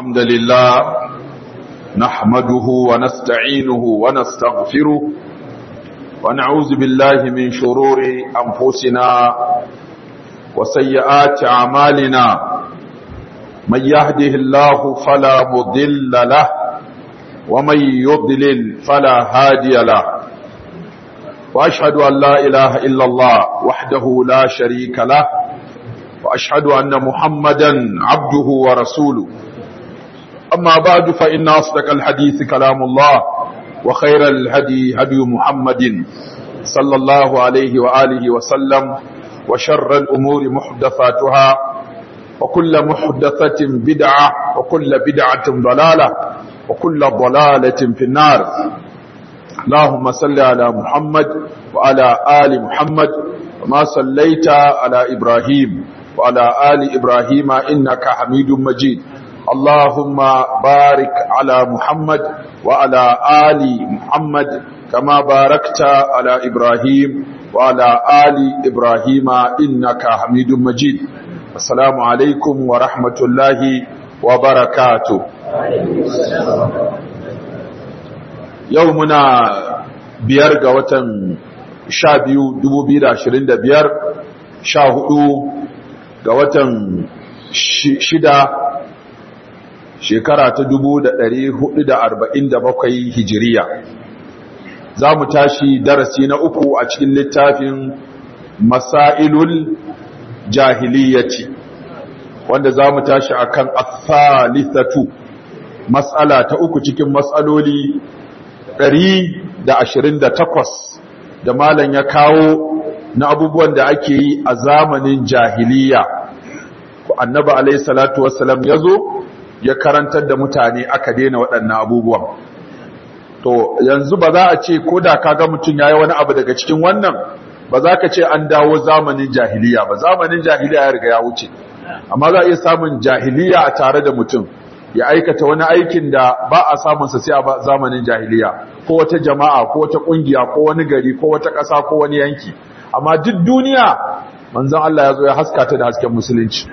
الحمد لله نحمده ونستعينه ونستغفره ونعوذ بالله من شرور أنفسنا وسيئات أعمالنا من يهده الله فلا مضل له ومن يضلل فلا هادي له وأشهد أن لا إله إلا الله وحده لا شريك له وأشهد أن محمدا عبده ورسوله أما بعد فإن أصدق الحديث كلام الله وخير الهدي هدي محمد صلى الله عليه وآله وسلم وشر الأمور محدثاتها وكل محدثة بدعة وكل بدعة ضلالة وكل ضلالة في النار. اللهم صل على محمد وعلى آل محمد وما صليت على إبراهيم وعلى آل إبراهيم إنك حميد مجيد. اللهم بارك على محمد وعلى آل محمد كما باركت على إبراهيم وعلى آل إبراهيم إنك حميد مجيد. السلام عليكم ورحمة الله وبركاته. يومنا بيرغ وطن 12/2025 14 ga watan 6 shekara ta 1447 hijiriya. Za mu tashi darasi na uku a cikin littafin Masailul Jahiliyyati, wanda za mu tashi akan as-salisatu, mas'ala ta uku cikin mas'aloli 128 da malam ya kawo na abubuwan da ake yi a zamanin jahiliya. Annabi alayhi salatu wassalam yazo ya karantar da mutane aka daina waɗannan abubuwan. To yanzu ba za a ce ko da kaga mutum yayi wani abu daga cikin wannan, ba za ka ce an dawo zamanin jahiliya ba. Zamanin jahiliya ya riga ya wuce, amma za a iya samun jahiliya a tare da mutum ya aikata wani aikin da ba a samun sa sai a zamanin jahiliya, ko wata jama'a ko wata kungiya ko wani gari ko wata ƙasa ko wani yanki. Amma duk duniya manzon Allah ya zo ya haska ta da hasken musulunci.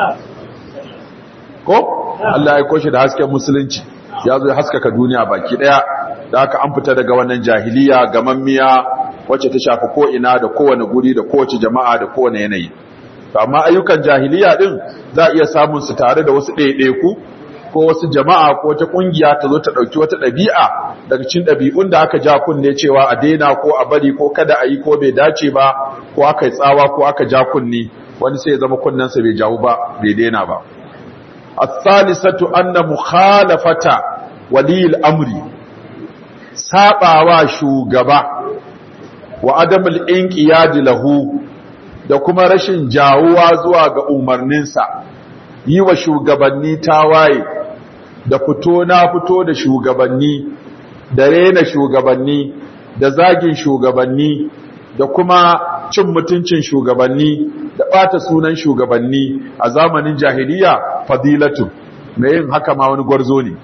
Ko Allah ya aiko shi da hasken musulunci, ya zo ya haskaka duniya baki daya. Da haka an fita daga wannan jahiliya gamammiya wacce ta shafi ko ina da kowane guri da kowace jama'a da kowane yanayi. Amma ayyukan jahiliya din za a iya samun su tare da wasu ɗaiɗaiku ko wasu jama'a ko wata kungiya ta zo ta dauki wata ɗabi'a daga cikin ɗabi'un da aka ja kunne cewa a daina ko a bari ko kada a yi ko bai dace ba, ko aka yi tsawa ko aka ja kunne, wani sai ya zama kunnensa bai jawo ba, bai daina ba. As-salisatu anna mukhalafata waliyil amri, sabawa shugaba wa adamul inqiyad lahu, da kuma rashin jawuwa zuwa ga umarninsa, yi wa shugabanni tawaye da fito na fito da shugabanni, da rena shugabanni, da zagin shugabanni, da kuma cin mutuncin shugabanni, da ɓata sunan shugabanni a zamanin jahiliya fadilatu, mai yin haka ma wani gwarzo ne.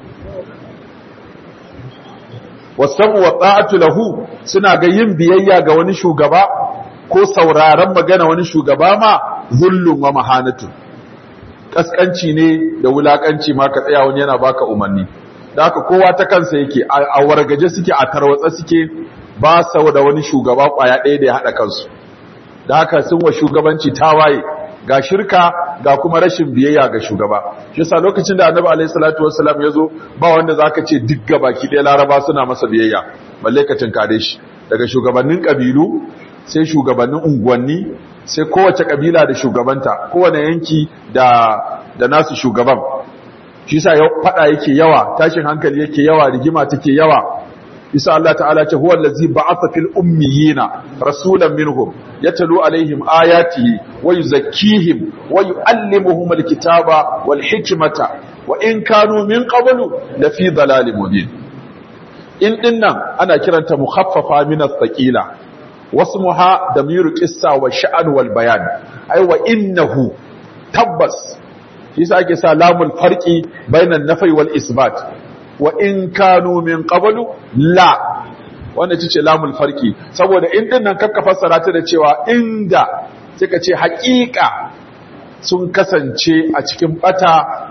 Wasamu wa ta'atu lahu, suna ga yin biyayya ga wani shugaba ko sauraron magana wani shugaba ma zullun wa mahanatu, kaskanci ne da wulakanci ma ka tsaya wani yana baka umarni. Da haka kowa ta kansa yake, a wargaje suke, a tarwatsa suke, ba sau da wani shugaba kwaya ɗaya da ya haɗa kansu. Da haka sun wa shugabanci tawaye, ga shirka ga kuma rashin biyayya ga shugaba. Shi yasa lokacin da Annabi alaihi salatu wassalam ya zo, ba wanda zaka ce duk gabaki ɗaya Laraba suna masa biyayya, balle ka tinkare shi. Daga shugabannin kabilu sai shugabannin unguwanni, sai kowace kabila da shugabanta, kowane yanki da nasu shugaban. Shi yasa fada yake yawa, tashin hankali yake yawa, rigima take yawa. Isa Allah ta'ala ce huwa allazi ba'atha fil ummiyina rasulan minhum yatlu alaihim ayatihi wa yuzakkihim wa yuallimuhum alkitaba wal hikmata wa in kanu min qablu lafi dhalalin mubin. In dinnan ana kiranta mukhaffafa min ath-thaqila, wasmuha damiru qissa wa sha'an wal bayan, ay wa innahu tabbas. Shi yasa ake sa lamul farqi bainan nafai wal isbat. Wa in kanu min qablu la, wannan ce lamul farqi, saboda in dinnan kakka fassara ta da cewa inda, sai ka ce haƙiƙa sun kasance a cikin bata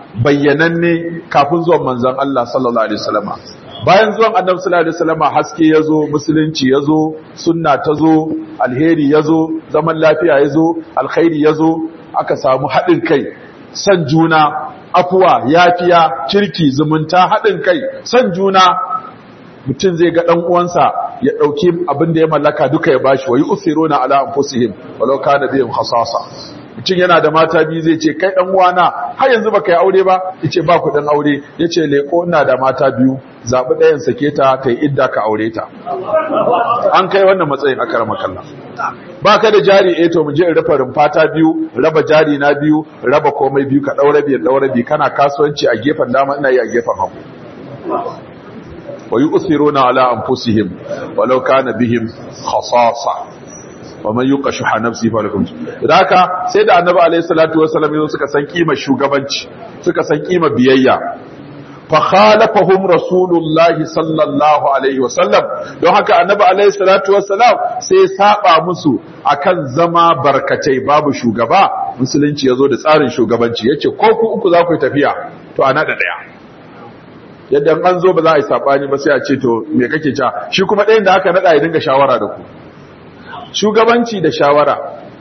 bayyananne kafin zuwan manzon Allah sallallahu alaihi wasallama. Bayan zuwan annabi sallallahu alaihi wasallama haske yazo, musulunci yazo, sunna tazo, alheri yazo, zaman lafiya yazo, alkhairi yazo, aka samu haɗin kai, san juna, afuwa, yafiya, kirki, zumunta, haɗin kai, san juna. Mutum zai ga ɗan uwansa ya ɗauki abin da ya mallaka duka ya bashi, wa yu'thiruna ala anfusihim walau kana bihim khasasa. Mutum yana da mata biyu zai ce kai ɗan uwana har yanzu baka yi aure ba, yace ba ku dan aure, yace leko ina da mata biyu, zabi ɗayan sake ta kai idda ka aure ta. An kai wannan matsayin akarama kallah. Baka da jari to mu je in rufa rumfata biyu, raba jari na biyu, raba komai biyu, ka daure biyu kana kasuwanci a gefen dama ina yi a gefen hagu. Wa yu'thiruna ala anfusihim walau kana bihim khasasa wa man yuqa shuha nafsihi falakum. Haka sai da annabi alayhi salatu wasallam yazo suka san kima shugabanci, suka san kima biyayya. Fa khalafahum rasulullahi sallallahu alaihi wasallam, don haka annabi alayhi salatu wasallam sai saba musu akan zama barkatai babu shugaba. Musulunci yazo da tsarin shugabanci, yace ko ku uku za ku tafiya to ana da daya. Yadda an zo ba za a yi sabani ba sai a ce to me kake cewa, shi kuma ɗayan da aka nada ya dinga shawara da ku. Shugabanci da shawara,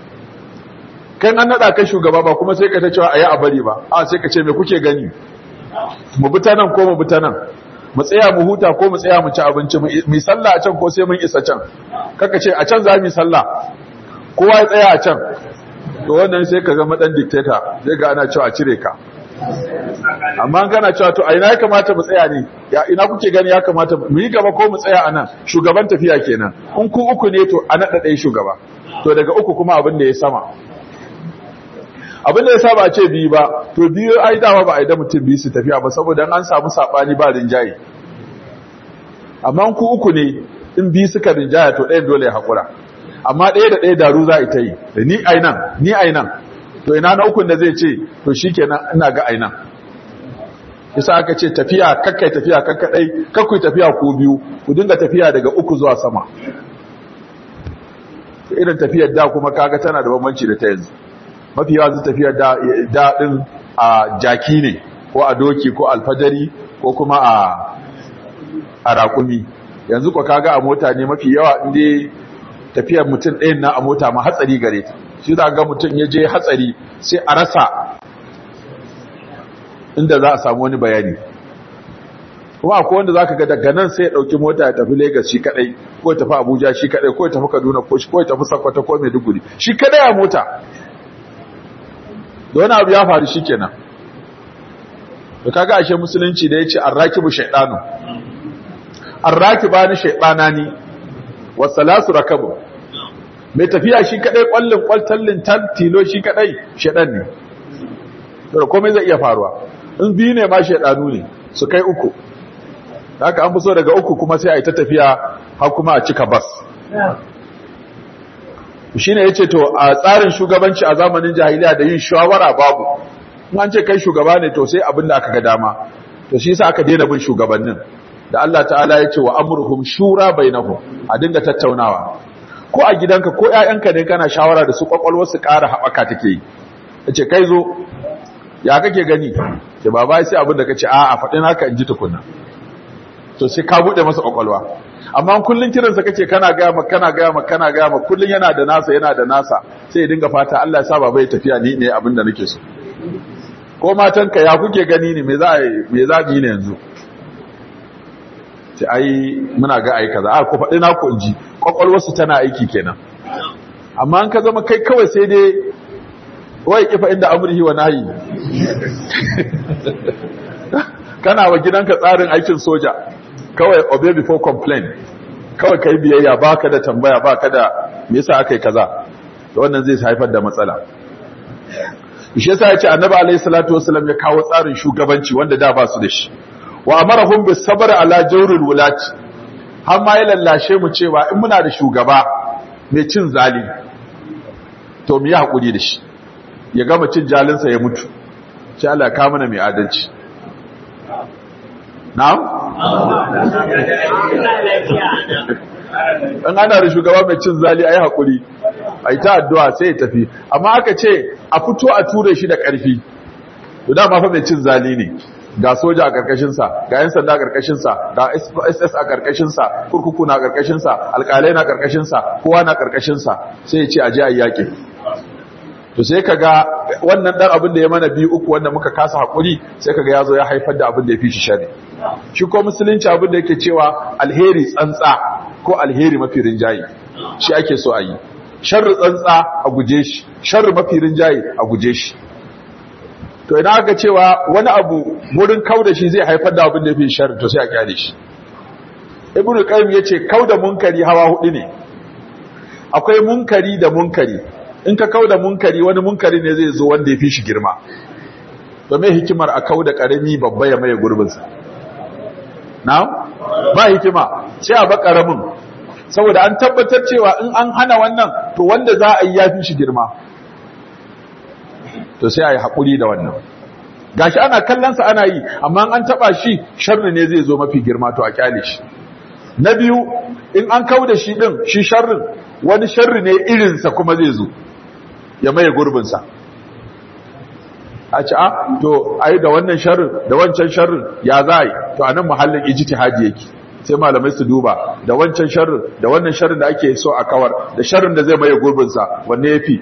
kan an nada kai shugaba ba kuma sai ka ta cewa ayi a bari ba, a sai ka ce me kuke gani, mu bi ta nan ko mu bi ta nan, mu tsaya mu huta ko mu tsaya mu ci abinci, mu sallah a can ko sai mun isa can. Kaka ce a can za mu yi sallah, kowa ya tsaya a can. To wannan sai ka zama dan dictator, sai ga ana cewa a cire ka. Amma kana cewa to a ina ya kamata mu tsaya ne, ya ina kuke gani ya kamata mu yi gaba ko mu tsaya anan, shugaban tafiya kenan. In ku uku ne to a naɗa ɗaya shugaba, to daga uku kuma abin da ya sama, abin da ya saba a ce biyu ba, to biyu ai dama ba a yi da mutum biyu su tafiya ba, saboda an samu saɓani ba rinjaye. Amma ku uku ne, in biyu suka rinjaya to ɗayan dole ya haƙura, amma ɗaya da ɗaya daru za a yi ta yi, da ni ainan, to ina na ukun da zai ce to shikenan ina ga ainan. Yasa aka ce tafiya kakkai tafiya kakkadai, kakkui tafiya ku biyu, ku dinga tafiya daga uku zuwa sama. Irin tafiyar da kuma kaga tana da bambanci da ta yanzu. Mafi yawa zai tafiyar da din a jaki ne, ko a doki ko alfajari ko kuma a raƙumi. Yanzu ko kaga a mota ne mafi yawa, inda tafiyar mutum ɗayan na a mota ma hatsari gare ta. Shi da ga mutum ya je hatsari sai a rasa inda za a samu wani bayani. Kuma akwai wanda za ka ga daga nan sai ya ɗauki mota ya tafi Lagos shi kaɗai, ko ya tafi Abuja shi kaɗai, ko ya tafi Kaduna, ko ya tafi Sokoto ko Maiduguri shi kaɗai a mota. Da wani abu ya faru shi kenan. Da kaga ashe musulunci da ya ce arrakibu shaidanu, arrakibani shaidanani wasalasu rakabu. Mai tafiya shi kadai kwallin kwaltallin tilo shi kadai shedan ne. To komai zai iya faruwa. In biyu ne ma shedanu ne, su kai uku. Haka an so daga uku kuma sai a yi ta tafiya har kuma a cika bas. Shine yace to a tsarin shugabanci a zamanin jahiliya da yin shawara babu. In an ce kai shugaba ne to sai abin da aka ga dama. To shi yasa aka daina bin shugabannin. Da Allah ta'ala yace wa amruhum shura bainahum, a dinga tattaunawa. Ko a gidanka ko ƴaƴanka ne kana shawara da su, kwakwalwar su ƙara haɓaka take yi. Yace kai zo, ya kake gani? Ce baba sai abin da kace a'a faɗin haka in ji tukunna. To sai ka bude masa kwakwalwa. Amma kullun kiransa kake kana ga ma kullun yana da nasa sai ya dinga fata Allah ya sa baba ya tafiya ni ne abin da nake so. Ko matanka ya kuke gani ne me za yi ne yanzu? Ce ai muna ga ai kaza, a ko faɗi na ku in ji. Kwakwalwarsu tana aiki kenan. Amma an ka zama kai kawai sai dai wai kifa inda amrihi wa nahi, kana wa gidanka tsarin aikin soja, kawai obey before complain, kawai kai biyayya, baka da tambaya, baka da me yasa akai kaza, to wannan zai haifar da matsala. Shi yasa yace annabi alayhi salatu wasallam ya kawo tsarin shugabanci wanda da ba su da shi, wa amarahum bis sabr ala jawril wulati, har ma ya lallashe mu cewa in muna da shugaba mai cin zali to mu yi hakuri da shi, ya gama cin jalinsa ya mutu, sai Allah ya kawo mana mai adalci. Na'am? In ana da shugaba mai cin zali ayi hakuri, ai ta addu'a sai ya tafi. Amma aka ce a fito a ture shi da ƙarfi, to dama fa mai cin zali ne, ga soja a karkashinsa, ga 'yan sanda a karkashinsa, ga SS a karkashinsa, kurkuku na karkashinsa, alƙalai na karkashinsa, kowa na karkashinsa, sai ya ce aje a yaƙi. To sai kaga wannan dan abin da ya mana biyu uku wanda muka kasa hakuri, sai kaga yazo ya haifar da abin da yafi shi shari. Shi ko musulunci abin da yake cewa alheri tsantsa ko alheri mafi rinjayi shi ake so a yi. Sharri tsantsa a guje shi, sharri mafi rinjayi a guje shi. To idan aka cewa wani abu wurin kauda shi zai haifar da abin da yafi sharri, to sai a kyale shi. Ibnu Qayyim yace kauda munkari hawa hudu ne. Akwai munkari da munkari. In ka kauda munkari, wani munkari ne zai zo wanda ya fi shi girma. To me hikimar a kauda karami babba ya maye gurbinsa? Na? Ba hikima, sai a ba karamin. Saboda an tabbatar cewa in an hana wannan, to wanda za a yi ya fi shi girma. To sai a yi haƙuri da wannan. Gashi ana kallonsa ana yi, amma an taɓa shi, sharri ne zai zo mafi girma, to a kyale shi. Na biyu, in an kauda shi ɗin, shi sharrin, wani sharri ne irinsa kuma zai zo. Ya maye gurbinsa. A ce, to, ai da wannan sharrin, da wancan sharrin, ya za yi, to a nan muhallin ijtihadi yake. Sai malamai su duba, da wancan sharrin, da wannan sharrin da ake so a kawar, da sharrin da zai maye gurbinsa, wanne ya fi?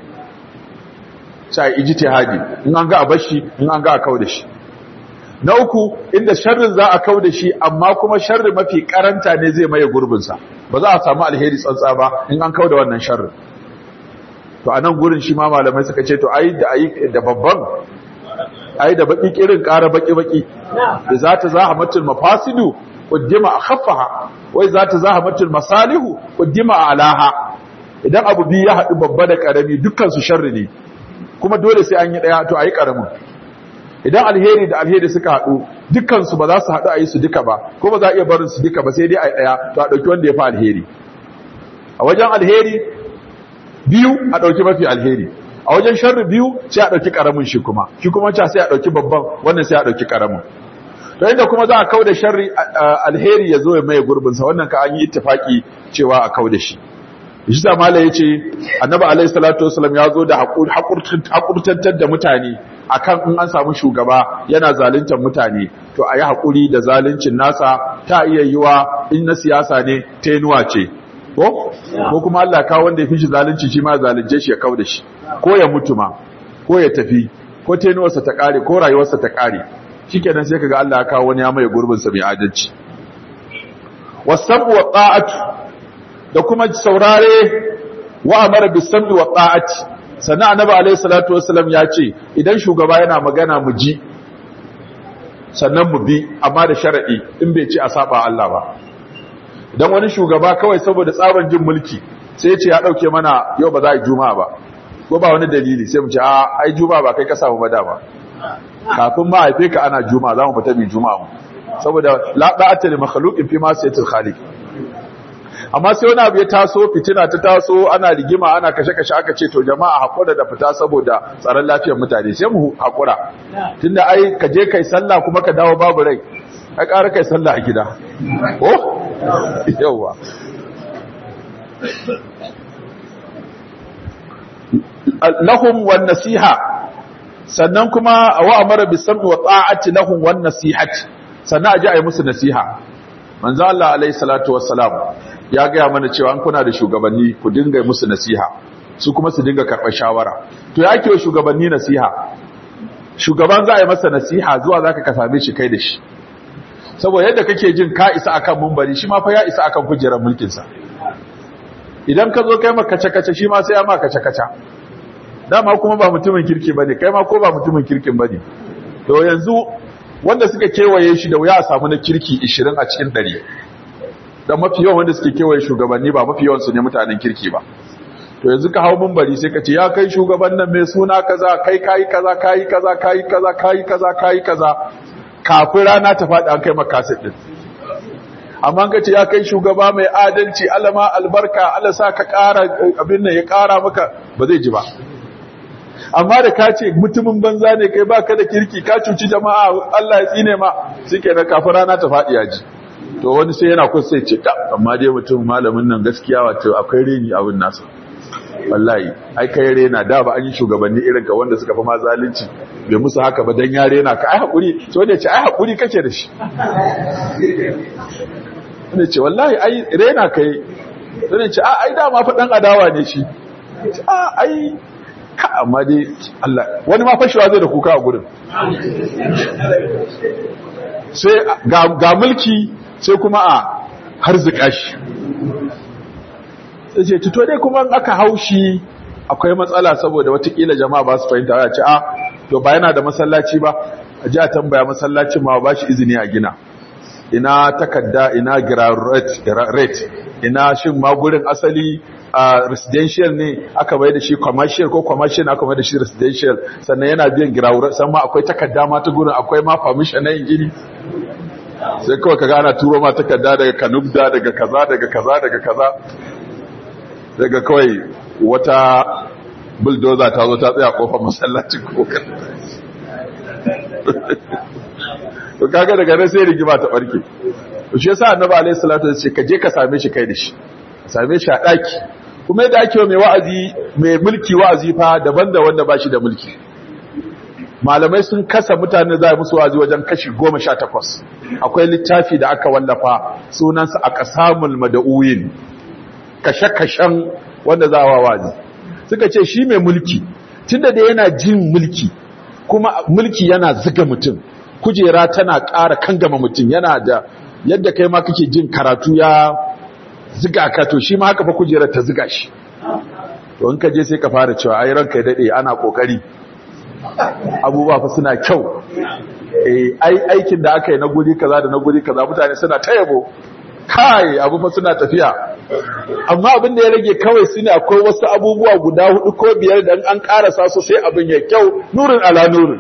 Sai ijtihadi, in an ga a bashi, in an ga a kau da shi. Na uku, inda sharrin za a kau da shi, amma kuma sharri mafi karanta ne zai maye gurbinsa. Ba za a samu alheri tsantsa ba in an kau da wannan sharrin. To a nan gurin shi ma malamai suka ce, to ai da babban, ai da baki kirin ƙara baki-baki, da za ta zahamatul mafasidu, ƙuddima a khaffaha, wai za ta zahamatul masalihu, ƙuddima a alaha. Idan abu biyu ya haɗu babba da ƙarami, dukkansu sharri ne, kuma dole sai an yi ɗaya, to a yi ƙaramin. Idan alheri da alheri suka haɗu, dukkansu ba za su haɗu a yi su duka ba, ko ba za a iya barin su duka ba, sai dai a yi ɗaya, to a ɗauki wanda ya fi alheri. A wajen alheri biyu a ɗauki mafi alheri, a wajen sharri biyu sai a ɗauki ƙaramin shi kuma sai a ɗauki babban, wannan sai a ɗauki ƙaramin. To inda kuma za a kauda sharri alheri ya zo ya maye gurbinsa, wannan ka an yi ittifaki cewa a kauda shi. Shi sa mala ya ce, annabi alaihi salatu wasalam ya zo da haƙurtantar da mutane akan in an samu shugaba yana zaluntar mutane, to a yi haƙuri da zaluncin nasa, ta iya yiwa in na siyasa ne tenuwa ce. Ko kuma Allah kawo wanda ya fi shi zalunci shi ma zalunce shi ya kauda shi, ko ya mutu ma, ko ya tafi, ko tenuwarsa ta ƙare, ko rayuwarsa ta ƙare. Shikenan sai kaga Allah ya kawo wani ya mai gurbinsa mai adalci. Wasabu wa ta'atu, da kuma saurare, wa amara bisabi wa ta'ati. Sannan annabi alaihi salatu wasallam ya ce idan shugaba yana magana mu ji, sannan mu bi, amma da sharadi in bai ce a saba Allah ba. Dan wani shugaba kawai saboda tsaban jin mulki sai ya ce ya dauke mana yau ba za a yi juma'a ba, ko ba wani dalili, sai mu ce ai juma'a ba kai ka samu ba dama. Kafin ma haife ka ana juma'a, za mu fita bi juma'a mu, saboda la da'ata li makhluqin fi ma sayatul khaliq. Amma sai wani abu ya taso, fitina ta taso, ana rigima, ana kashe-kashe, aka ce to jama'a hakura da fita saboda tsaron lafiyar mutane, sai mu hakura. Tunda ai ka je kai sallah kuma ka dawo babu rai, ai ƙara kai sallah a gida. Oh, yawa. Lahum wan nasiha, sannan kuma wa amara bis-sam'i wa ta'ati lahum wan nasihati, sannan aje ayi musu nasiha. Manzo Allah alaihi salatu wassalam ya gaya mana cewa an kuna da shugabanni ku dinga musu nasiha, su kuma su dinga karɓar shawara. To ya ake wa shugabanni nasiha? Shugaban za a yi masa nasiha, zuwa zaka ka same shi kai da shi, saboda yadda kake jin ka isa akan mumbari, shi ma fa ya isa akan kujerar mulkin sa. Idan ka zo kai ma kace-kace, shi ma sai ya ma kace-kace. Dama kuma ba mutumin kirki bane, kai ma ko ba mutumin kirkin bane. To yanzu wanda suka kewaye shi da wuya a samu na kirki 20 a cikin 100. Dan mafi yawan wanda suke kewaye shugabanni ba mafi yawan su ne mutanen kirki ba. To yanzu ka hawo minbari sai ka ce ya kai shugaban nan mai suna kaza, kai kaza, kai kaza, kafin rana ta faɗi an kai maka kaset din. Amma ka ce ya kai shugaba mai adalci, alama albarka, Allah sa ka ƙara abin nan ya ƙara maka, ba zai ji ba. Amma da ka ce mutumin banza ne kai, baka da kirki, ka cuci jama'a, Allah ya tsine ma, shikenan kafin rana ta faɗi ya ji. To wani sai yana kusa sai ce, amma dai mutum malamin nan gaskiya wato akwai reni abin nasa. wallahi ai kai rena da ba an yi shugabanni irin ka wanda suka fi ma zalunci bai musu haka ba dan ya rena ka ai hakuri so ne ce ai hakuri kake da shi ne ce wallahi ai rena kai ne ce ai dama fa dan adawa ne shi ai ka amma dai Allah wani ma fashewa zai da kuka a gurin sai ga mulki sai kuma a harzuka shi sai ce to dai kuma aka haushi akwai matsala saboda watakila jama'a ba su fahimta ya ce to ba yana da masallaci ba a ji a tambaya masallacin ma ba shi izini a gina ina takarda ina rate ina shin magurin asali residential ne aka bai da shi commercial ko commercial aka bai da shi residential sannan yana biyan girawar san ma akwai takarda ma ta gurin akwai ma permission na yin gini sai kawai kaga ana turo ma takarda daga kanubda daga kaza daga kaza daga kaza daga kawai wata bulldozer ta zo ta tsaya kofar masallacin kokar to kaga daga nan sai rigima ta barke to shi yasa annabi alaihi salatu wasallam ce ka je ka same shi kai da shi same shi a daki kuma yadda ake mai wa'azi mai mulki wa'azi fa daban da wanda bashi da mulki malamai sun kasa mutane za musu wa'azi wajen kashi 18 akwai littafi da aka wallafa sunansa aqsamul mad'uin kashe-kashen wanda za a wa'azi suka ce shi mai mulki tunda da yana jin mulki kuma mulki yana ziga mutum kujera tana ƙara kangama mutum yana da yadda kai ma kake jin karatu ya ziga ka to shi ma haka fa kujerar ta ziga shi to in ka je sai ka fara cewa ai ranka dade ana kokari abubuwa fa suna kyau ai aikin da aka yi na guri kaza da na guri kaza mutane suna ta yabo kai abu fa suna tafiya amma abin da ya rage kawai shine akwai wasu abubuwa guda 4 ko 5 dan an karasa su sai abin ya kyau nurin ala nurin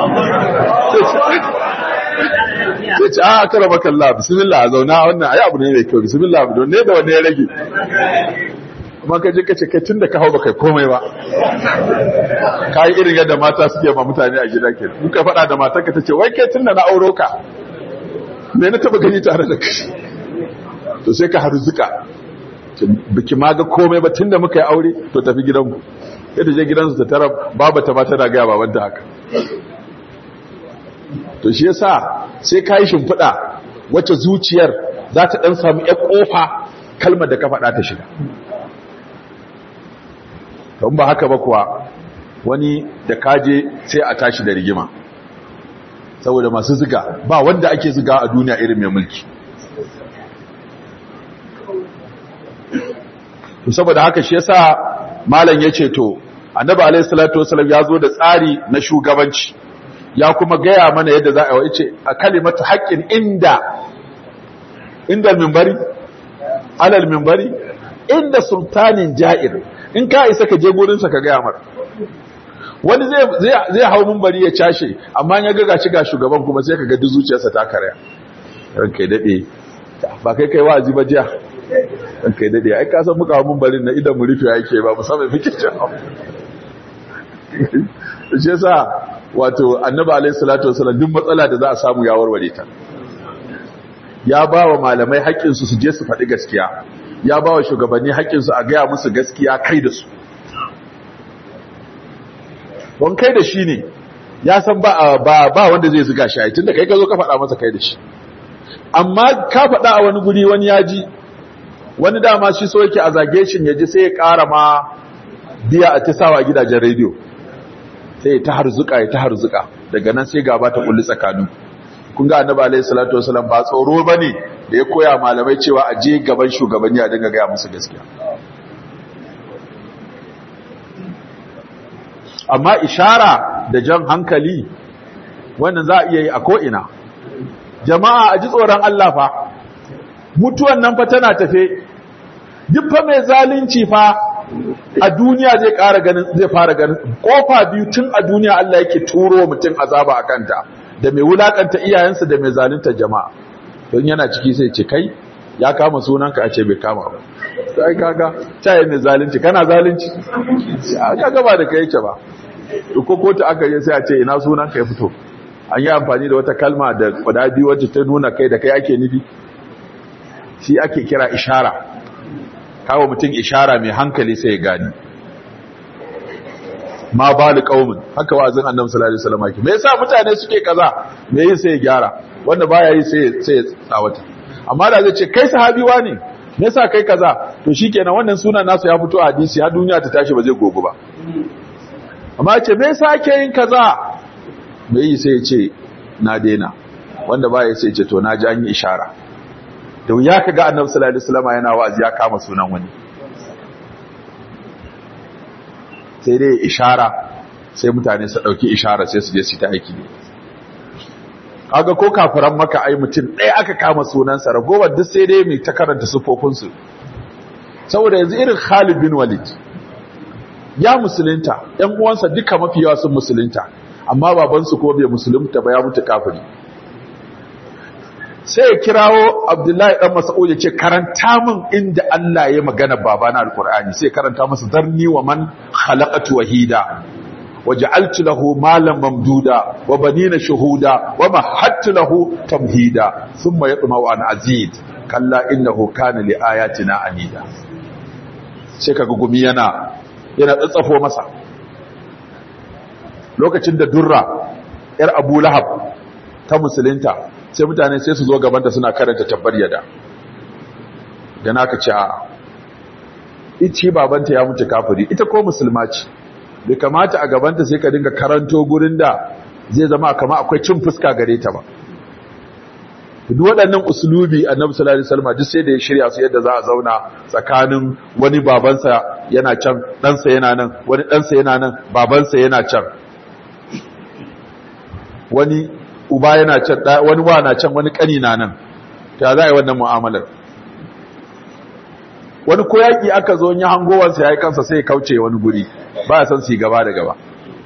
sai ce kara makalla bismillah zauna wannan ayi abu ne mai kyau bismillah don ne da wanne ya rage kuma ka je kace kai tunda ka hau baka komai ba kai irin yadda mata suke ma mutane a gida ke muka faɗa da matarka tace wai kai tunda na auro ka me na taba gani tare da kai to sai ka harzuka biki ma ga komai ba tunda muka yi aure to tafi gidanku sai ta je gidansu ta tara baba ta ma tana ga babanta haka to shi yasa sai kai shimfida wacce zuciyar za ta dan samu ƴar kofa kalmar da ka faɗa ta shiga don ba haka ba kuwa wani da kaje sai a tashi da rigima saboda masu ziga ba wanda ake ziga a duniya irin mai mulki to saboda haka shi yasa malam yace to annabi alayhi salatu wasallam ya zo da tsari na shugabanci ya kuma gaya mana yadda za a yi yace a kalimatu haqqin inda minbari alal minbari inda sultanin ja'ir in ka isa ka je gurin sa ka gaya mar wani zai hau minbari ya cashe amma ya ga gashi ga shugaban kuma sai ka ga duk zuciyarsa ta karaya ranka dade ba kai wa'azi ba jiya ranka dade ai ka san muka hau minbarin na idan mu rufe yake ba musamman fikirin shi yasa wato annabi alayhi salatu wasallam duk matsala da za a samu ya warware ta ya bawa malamai haƙƙin su je su faɗi gaskiya ya bawa shugabanni haƙƙin su a gaya musu gaskiya kai da su don kai da shi ne ya san ba wanda zai zuga shi tunda kai ka zo ka faɗa masa kai da shi amma ka faɗa a wani guri wani ya ji wani dama shi so yake a zage shi ya ji sai ya ƙara ma biya a tisawa gidajen rediyo sai ta harzuka daga nan sai gaba ta kulli tsakanin kun ga annabi alayhi salatu wasallam ba tsoro bane da ya koya malamai cewa a je gaban shugabanni a dinga ga musu gaskiya amma ishara da jan hankali wannan za a iya yi a ko ina jama'a a ji tsoron Allah fa mutuwan nan fa tana tafe duk fa mai zalunci fa a duniya zai fara ganin kofa biyu tun a duniya Allah yake turo mutum azaba a kanta da mai wulakanta iyayensa da mai zalunta jama'a don yana ciki sai ce kai ya kama sunanka a ce bai kama ba sai kaga tayi mai zalunci kana zalunci kaga ba da kai yake ba ko kotu aka je sai a ce ina sunanka ya fito an yi amfani da wata kalma da guda biyu wacce ta nuna kai da kai ake nufi shi ake kira ishara kawo mutum ishara mai hankali sai ya gani ma balu qaumin, haka wa'azin annabi sallallahu alaihi wasallam yake. Me yasa mutane suke kaza, me yin sai ya gyara, wanda baya yi sai ya tsawata. Amma da zai ce kai sahabi ne, me yasa kai kaza, to shikenan wannan sunan nasu ya fito a hadisi har duniya ta tashi ba zai gogu ba. Amma ce me yasa ake yin kaza, me yi sai ya ce na daina, wanda baya sai ya ce to na ji an yi ishara. Da wuya kaga annabi sallallahu alaihi wasallam yana wa'azi ya kama sunan wani, sai dai ishara, sai mutane su dauki ishara sai su je su ta aiki ne. Kaga ko kafiran Makka ai mutum ɗaya aka kama sunansa, ragowar duk sai dai mai ta karanta sufofin su. Saboda yanzu irin Khalid bin Walid ya musulunta, ƴan uwansa duka mafi yawa sun musulunta, amma baban su ko bai musulunta ba, ya mutu kafiri. Sai ya kirawo Abdullahi dan Mas'ud ya ce karanta min inda Allah ya magana babana alqur'ani, sai karanta masa zarni wa man khalaqatu wahida waja'altu lahu malan mamduda wa banina shuhuda wa mahattu lahu tamhida thumma yatma'u an azid kalla innahu kana li ayatina anida. Sai kaga gumi yana tsatsafo masa. Lokacin da Durra yar Abu Lahab ta musulunta, sai mutane sai su zo gabanta suna karanta tabbar yada, da naka ce a ici babanta ya mutu kafiri, ita ko musulma ce, bai kamata a gabanta sai ka dinga karanto gurin da zai zama kama akwai cin fuska gare ta ba. Duk waɗannan usulubi annabi sallallahu alaihi wasallam duk sai da ya shirya su yadda za a zauna tsakanin wani babansa yana can, ɗansa yana nan, wani ɗansa yana nan, babansa yana can, wani uba yana can, wani wa na can, wani kani na nan. Ta za a yi wannan mu'amalar. Wani ko yaƙi aka zo ya hangowarsa ya yi kansa sai ya kauce wani guri, ba ya san su yi gaba da gaba.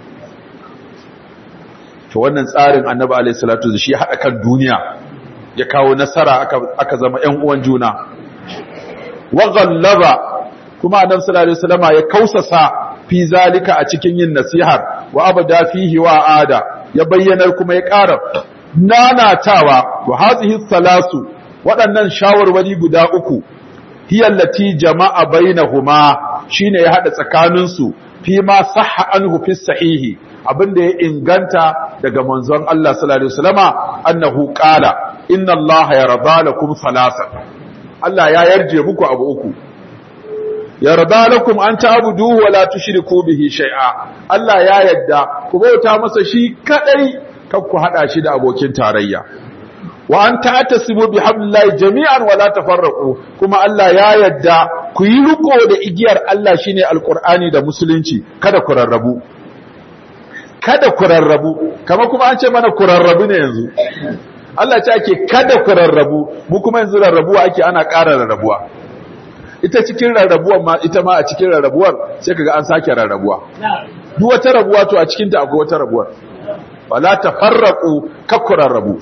To wannan tsarin annabi alaihi salatu shi ya haɗa kan duniya, ya kawo nasara aka zama ƴan uwan juna. Wa ghallaba, kuma annabi sallallahu alaihi wasallam ya kausasa fi zalika a cikin yin nasihar, wa abada fihi wa ada, ya bayyanar kuma ya ƙara nanatawa. Wa hazihi thalasu, waɗannan shawarwari guda uku, hiya allati jama'a bainahuma, shine ya hada tsakanin su fi ma sahha anhu fi sahihi, abinda ya inganta daga manzon Allah sallallahu alaihi wasallama annahu qala inna Allah yarda lakum thalathan, Allah ya yarje muku abu uku. Yarda lakum an ta'buduhu wa la tushriku bihi shay'a, Allah ya yadda ku bauta masa shi kadai, kar ku hada shi da abokin tarayya. Wa an ta'tasimu bihablillahi jami'an wa la tafarraqu, kuma Allah ya yadda ku yi riko da igiyar Allah shine alqur'ani da musulunci, kada ku rarrabu. Kada ku rarrabu, kamar kuma an ce mana ku rarrabu ne yanzu. Allah ce ake kada ku rarrabu, mu kuma yanzu rarrabuwa ake, ana ƙara rarrabuwa. Ita cikin rarrabuwar ma, ita ma a cikin rarrabuwar sai kaga an sake rarrabuwa. Duk wata rabuwa to a cikin ta akwai wata rabuwar. Wala tafarraqu, kakku rarrabu.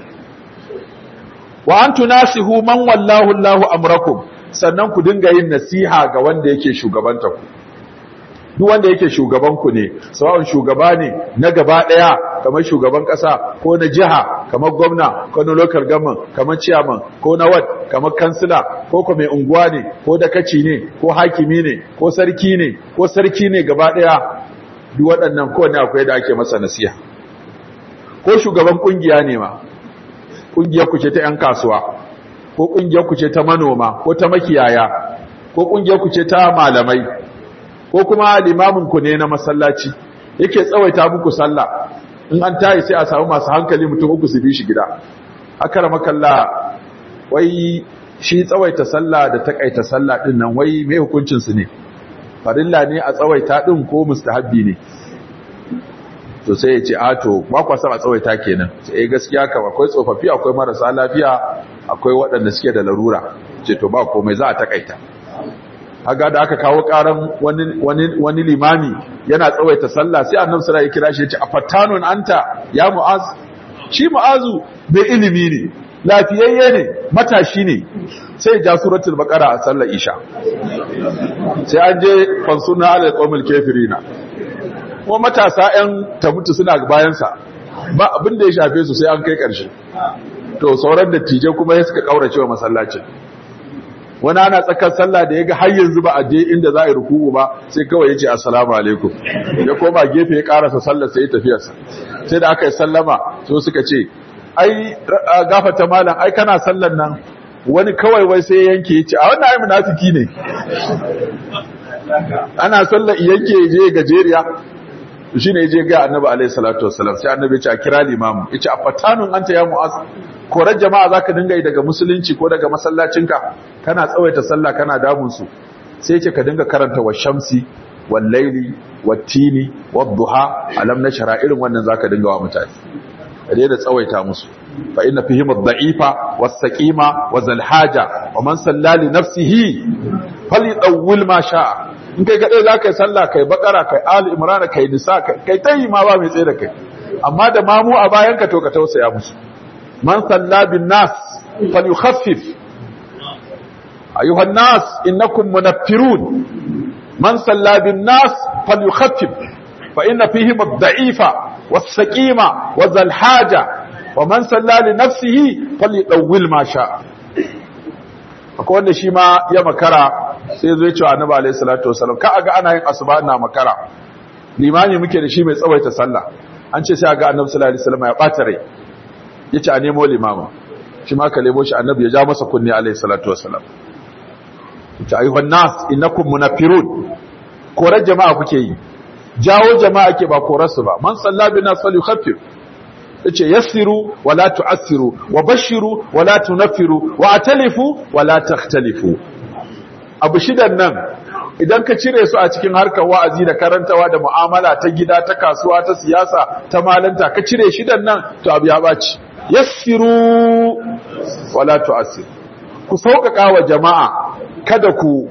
Wa an tunasihu man wallahu Allahu amrakum, sannan ku dinga yin nasiha ga wanda yake shugabanta ku. Duk wanda yake shugaban ku ne, sawa'un shugaba ne na gaba daya kamar shugaban kasa, ko na jiha kamar gwamna, ko na local government kamar chairman, ko na ward kamar kansila, ko mai unguwa ne, ko dakaci ne, ko hakimi ne, ko sarki ne gaba daya. Duk waɗannan kowanne akwai da ake masa nasiha. Ko shugaban kungiya ne ma, kungiyar ku ce ta 'yan kasuwa, ko kungiyar ku ce ta manoma, ko ta makiyaya, ko kungiyar ku ce ta malamai, ko kuma limamin ku ne na masallaci yake tsawaita muku sallah, in an tayi sai a samu masu hankali mutum uku su bi shi gida. Akramakallah, wai shi tsawaita sallah da takaita sallah din nan, wai me hukuncin su ne? Farilla ne a tsawaita din ko mustahabbi ne? To sai ya ce a to ba kwa san a tsawaita kenan. Sai gaskiya kam akwai tsofaffi, akwai marasa lafiya, akwai waɗanda suke da larura. Ce to ba komai, za a takaita. Haga da aka kawo karan wani limami yana tsawaita sallah, sai annabi sallallahu alaihi wasallam ya kira shi ya ce afattanun anta ya Mu'az. Shi Mu'azu bai ilimi ne, lafiyayye ne, matashi ne, sai ja suratul baqara a sallar isha, sai an je fansuna ala qawmil kafirina. Kuma matasa 'yan ta mutu suna bayansa, ba abin da ya shafe su sai an kai ƙarshe. To sauran dattijai kuma ya suka kaurace wa masallacin. wani ana tsakar sallah da yaga har yanzu ba a je inda za a yi ruku'u ba sai kawai yace assalamu alaikum ya koma gefe ya karasa sallar sai ya tafiyarsa sai da aka yi sallama so suka ce ai gafata malam ai kana sallan nan wani kawai wai sai yanke yace a wannan ai munafiki ne ana sallar yanke je gajeriya shine yaje ga annabi alaihi salatu wassalam sai annabi ya ce a kira limamu yace a fatanun anta ya mu'az korar jama'a zaka dinga yi daga musulunci ko daga masallacinka kana tsawaita sallah kana damun su sai yace ka dinga karanta wa shamsi wal laili wat tini wad duha alam nashra irin wannan zaka dinga wa mutane dai da tsawaita musu fa inna fihim ad-da'ifa was-saqima wa zal-haja wa man salla li nafsihi falyatawwil ma sha'a in kai kadai zaka yi sallah kai bakara kai ali imran kai nisa kai tayi ma ba mai tsaye da kai amma da mamu a bayan ka to ka tausaya musu man salla bin nas falyukhaffif ayuha an-nas innakum munaffirun man salla bin nas falyukhaffif fa inna fihim ad-da'ifa was-saqima wa zal-haja wa man salla li nafsihi falyatawwil ma sha'a akwai wanda shi ma ya makara sai zo ya ce annabi alayhi salatu wasallam ka aga ana yin asuba ina makara limami muke da shi mai tsawaita sallah an ce sai aga annabi sallallahu alaihi wasallam ya bata rai yace a nemo limama shi ma ka lebo shi annabi ya ja masa kunni alayhi salatu wasallam ta ayyuhan nas innakum munaffirun korar jama'a kuke yi jawo jama'a ke ba korar su ba man salla bina falyukhaffif yace yassiru wala tu'assiru wa bashiru wala tunaffiru wa atalifu wala takhtalifu abu shidan nan idan ka cire su a cikin harkar wa'azi da karantawa da mu'amala ta gida ta kasuwa ta siyasa ta malanta ka cire shidan nan to abu ya baci yassiru wala tu'assiru ku sauƙaƙa wa jama'a kada ku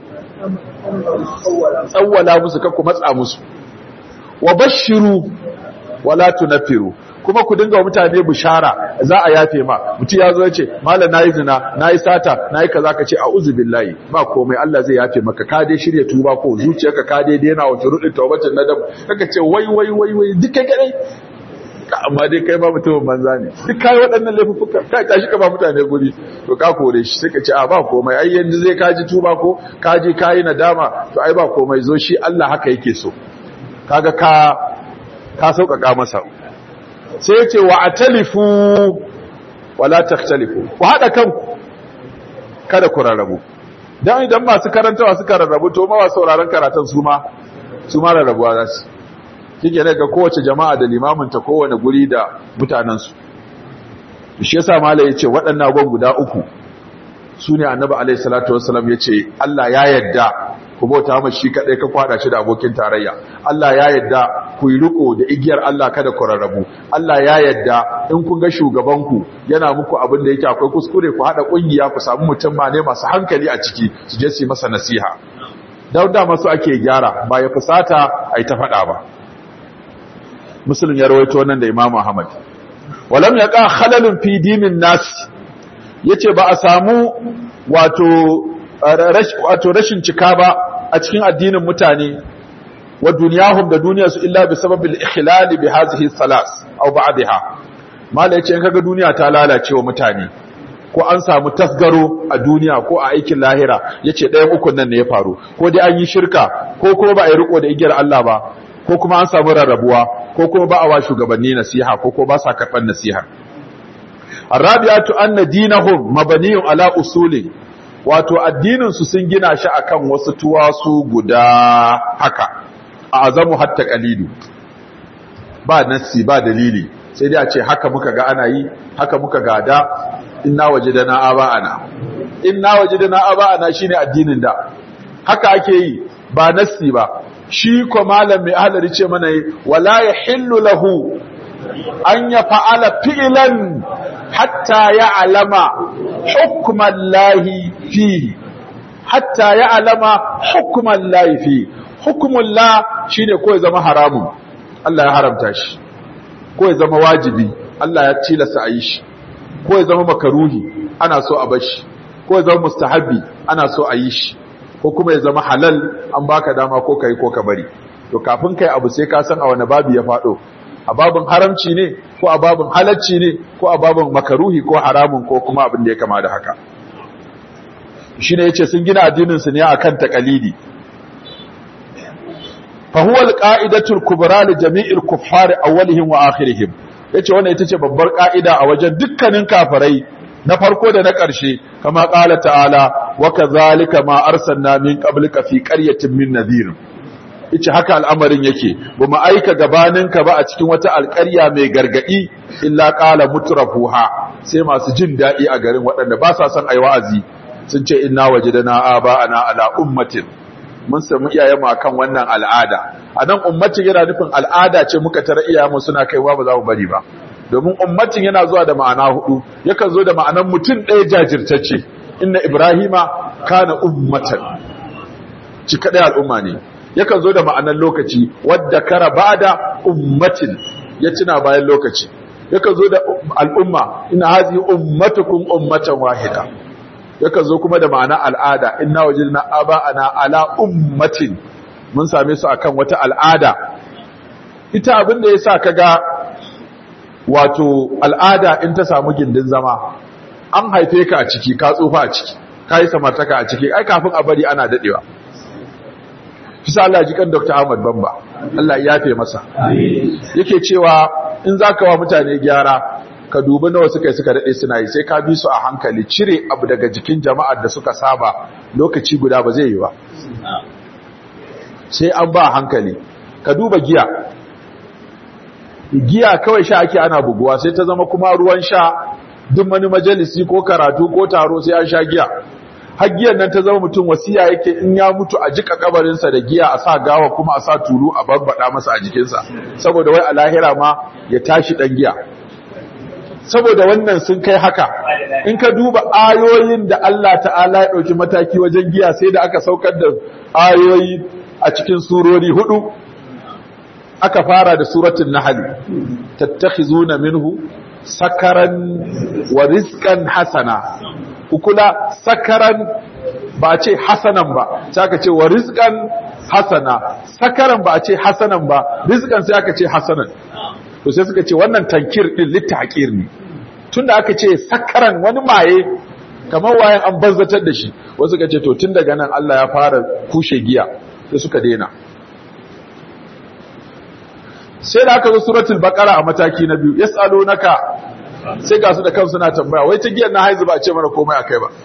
tsawwala musu kada ku matsa musu wa bashiru wala tunaffiru kuma ku dinga wa mutane bishara za a yafe ma mutum ya zo ya ce malam nayi zina nayi sata nayi kaza ka ce a'udhu billahi ba komai Allah zai yafe maka ka dai shirye tuba ko zuciyarka ka dai daina wa turudin tawbatin nadam kaka ce wai duk kai kadai amma dai kai ba mutumin banza ne duk kai waɗannan laifuka kai tashi ka ba mutane guri to ka kore shi sai ka ce a ba komai ai yanzu zai kaji tuba ko kaji kai nadama to ai ba komai zo shi Allah haka yake so kaga ka sauƙaƙa masa sai ya ce wa atalifu wala takhtalifu ku hada kanku kada ku rarrabu dan idan masu karantawa suka rarrabu to ma sauraron karatun su ma rarrabuwa za su kike ne ga kowace jama'a da limamin ta kowane guri da mutanen su shi yasa malai yace waɗannan abubuwan guda uku sune annabi alaihi salatu wassalam yace Allah ya yarda ku bauta masa shi kadai ka kwada shi da abokin tarayya Allah ya yarda ku yi riko da igiyar Allah kada ku rarrabu Allah ya yarda in kun ga shugaban ku yana muku abin da yake akwai kuskure ku hada kungiya ku samu mutum ma ne masu hankali a ciki su je su yi masa nasiha dauda masu ake gyara ba ya fusata ai ta fada ba Muslim ya rawaito wannan da Imam Ahmad walam yaqa khalalun fi dinin nas yace ba a samu wato rashin cika ba a cikin addinin mutane wa duniyahum da duniyarsu illa bi sababil ikhlal bi hadhihi salas aw ba'daha mala yace in kaga duniya ta lalace wa mutane ko an samu tasgaro a duniya ko a aikin lahira yace ɗayan ukun nan ne ya faru ko dai an yi shirka ko kuma ba a yi riko da igiyar Allah ba ko kuma an samu rarrabuwa ko kuma ba a wa shugabanni nasiha ko ba sa karban nasiha arabiatu anna dinahum mabniyun ala usuli wato addinin su sun gina shi akan wasu tuwasu guda haka a azamu hatta qalidu ba nassi ba dalili sai dai a ce haka muka ga ana yi haka muka gada inna wajadana aba'ana shine addinin da haka ake yi ba nassi ba shi ko malam mai ahlari ce mana wala yahillu lahu an yafa'ala fi'lan hatta ya'lama hukman lahi fi hatta ya'lama hukman lahi fi hukmun la shine ko ya zama haramun Allah ya haramta shi ko ya zama wajibi Allah ya tilasta a yi shi ko ya zama makaruhi ana so a bashi ko ya zama mustahabi ana so a yi shi ko kuma ya zama halal an baka dama ko kai ko ka bari to kafin kai abu sai ka san a wani babu ya fado a babin haramci ne ko a babin halacci ne ko a babin makaruhi ko haramun ko kuma abin da ya kama da haka shine yace sun gina addinin su ne akan taqalidi fa huwa alqa'idatul kubra li jami'il kuffar awwalihim wa akhirihim yace wannan ita ce babbar ka'ida a wajen dukkanin kafirai na farko da na ƙarshe kama qala ta'ala wa kadhalika ma arsalna min qablika fi qaryatin min nadhir yace haka al'amarin yake ba mu aika gabaninka ba a cikin wata alƙarya mai gargadi illa qala mutrafuha sai masu jin dadi a garin waɗanda ba sa son ayi wa'azi sun ce inna wajadana aba'ana ala ummatin mun samu iyayenmu akan wannan al'ada anan ummatin yana nufin al'ada ce muka tara iyayenmu suna kaiwa ba za mu bari ba domin ummatin yana zuwa da ma'ana hudu yakan zo da ma'anan mutum ɗaya jajirtacce inna ibrahima kana ummatan ci kadai al'umma ne yakan zo da ma'anan lokaci wadda kara ba'da ummatin ya tuna bayan lokaci yakan zo da al'umma inna hazi ummatukum ummatan wahida yakan zo kuma da ma'ana al'ada inna wajidna aba'ana ala ummatin mun same su akan wata al'ada ita abin da yasa kaga wato al'ada in ta samu gindin zama an haife ka a ciki ka tsufa a ciki ka yi samartaka a ciki ai kafin a bari ana dadewa kisa Allah ya ji kan Dr. Ahmad Bamba Allah ya yafe masa yake cewa in zaka wa mutane gyara ka dubi nawa suka yi suka dade suna yi sai ka bi su a hankali cire abu daga jikin jama'ar da suka saba lokaci guda ba zai yi ba sai an ba hankali ka duba giya kawai sha ake ana buguwa sai ta zama kuma ruwan sha duk wani majalisi ko karatu ko taro sai an sha giya har giyan nan ta zama mutum wasiya yake in ya mutu a jika kabarinsa da giya a sa gawa kuma a sa tulu a barbada masa a jikinsa saboda wai a lahira ma ya tashi dan giya saboda wannan sun kai haka in ka duba ayoyin da Allah ta'ala ya dauki mataki wajen giya sai da aka saukar da ayoyi a cikin surori 4 aka fara da suratul nahl tattakhizuna minhu sakaran wa rizqan hasana kula sakaran ba a ce hasanan ba sai aka ce wa rizqan hasana sakaran ba a ce hasanan ba rizqan sai aka ce hasanan to sai suka ce wannan tankir din littahqir ne tunda aka ce sakaran wani maye kamar wayan an banzatar da shi wasu suka ce to tun daga nan Allah ya fara kushe giya sai suka daina sai da aka zo suratul baqara a mataki na 2 yasalunaka sai ga su da kansu na tambaya wai ta giyar na haizu ba a ce mana komai akai ba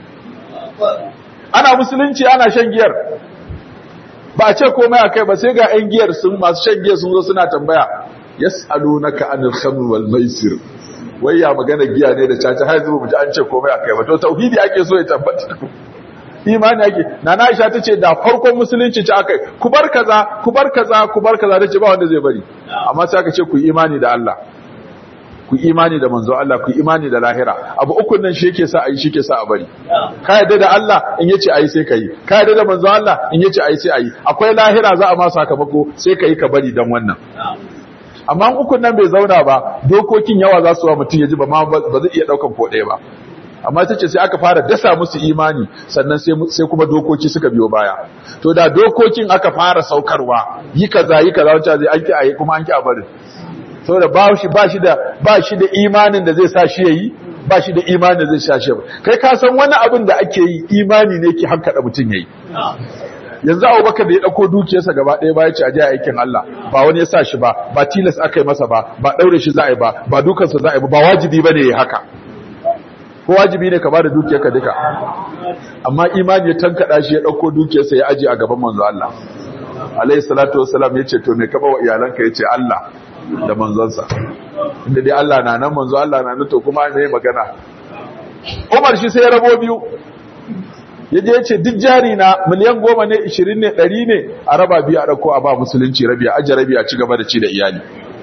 ana musulunci ana shan giyar ba a ce komai akai ba sai ga ƴan giyar sun masu shan giyar sun zo suna tambaya yasalunaka anil khamr wal maisir wai ya magana giya ne da caca haizu ba mu ji an ce komai akai ba to tauhidi ake so ya tabbata imani ake nana Aisha tace da farkon musulunci ce akai ku bar kaza ku bar kaza ku bar kaza tace ba wanda zai bari amma sai aka ce ku imani da Allah ku imani da manzo Allah ku imani da lahira abu ukun nan shi yake sa ayi shi yake sa a bari ka yadda da Allah in yace ayi sai kai ka yadda da manzo Allah in yace ayi sai ayi akwai lahira za a ma sakamako sai kai ka bari dan wannan amma ukun nan bai zauna ba dokokin yawa za su wa mutun yaji ba zai iya daukan ko ɗaya ba amma tace sai aka fara dasa musu imani sannan sai kuma dokoki suka biyo baya to da dokokin aka fara saukarwa yi kaza wanda zai anki ayi kuma anki a bari saboda ba shi da imanin da zai sa shi yayi ba shi da imanin da zai sa shi kai ka san wani abin da ake yi imani ne ke hankada mutun yayi yanzu Abubakar da ya dauko dukiyarsa gaba ɗaya ba ya ce aje aikin Allah ba wani ya sa shi ba tilas aka yi masa ba daure shi za a yi ba dukansa za a yi ba wajibi bane yayi haka ko wajibi ne ka bada dukiyarka duka amma imani ya tankada shi ya dauko dukiyarsa ya aje a gaban manzo Allah alayhi salatu wassalam yace to me ka ba wa iyalanka yace Allah da manzonsa inda dai Allah na nan manzo Allah na nan to kuma me magana Umar shi sai ya rabo biyu yaje yace duk jari na miliyan 10 ne 20 ne 100 ne a raba biyu a dauko a ba musulunci rabi a aje rabi a ci gaba da ci da iyali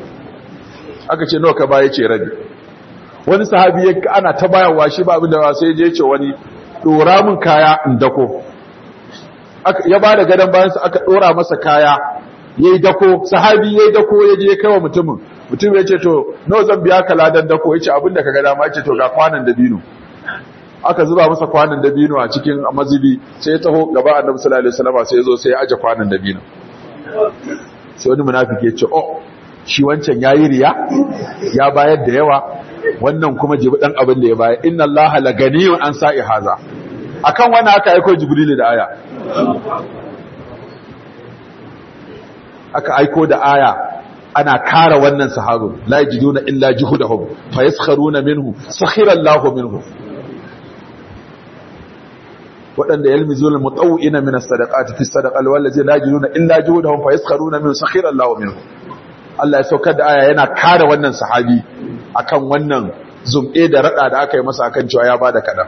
aka ce nawa ka ba yace rabi wani sahabi ya ana ta bayarwa shi ba abinda sai je ce wani dora mun kaya in dako ya ba da gadan bayan sa aka dora masa kaya yayi dako sahabi yayi dako yaje ya kaiwa mutum ya ce to nawa zan biya ka ladan dako yace abinda kaga dama yace to ga kwanan dabino aka zuba masa kwanan dabino a cikin mazubi sai ya taho gaba annabi sallallahu alaihi wasallam sai ya zo sai ya aje kwanan dabino sai wani munafiki ya ce oh shi wancan yayi riya ya bayar da yawa wannan kuma jibi dan abin da ya bayar inna allaha laganiyun an sa'i haza akan wannan aka aiko Jibrilu da aya aka aiko da aya ana kara wannan sahabin la yajiduna illa juhudahum fayaskharuna minhu sakhira Allahu minhu waɗanda yalmizuna mutawwi'ina min as-sadaqati fi as-sadaqati wallazi la yajiduna illa juhudahum fayaskharuna minhu sakhira Allahu minhu Allah ya saukar da aya yana kare wannan sahabi akan wannan zumbe da rada da aka yi masa akan cewa ya bada kadan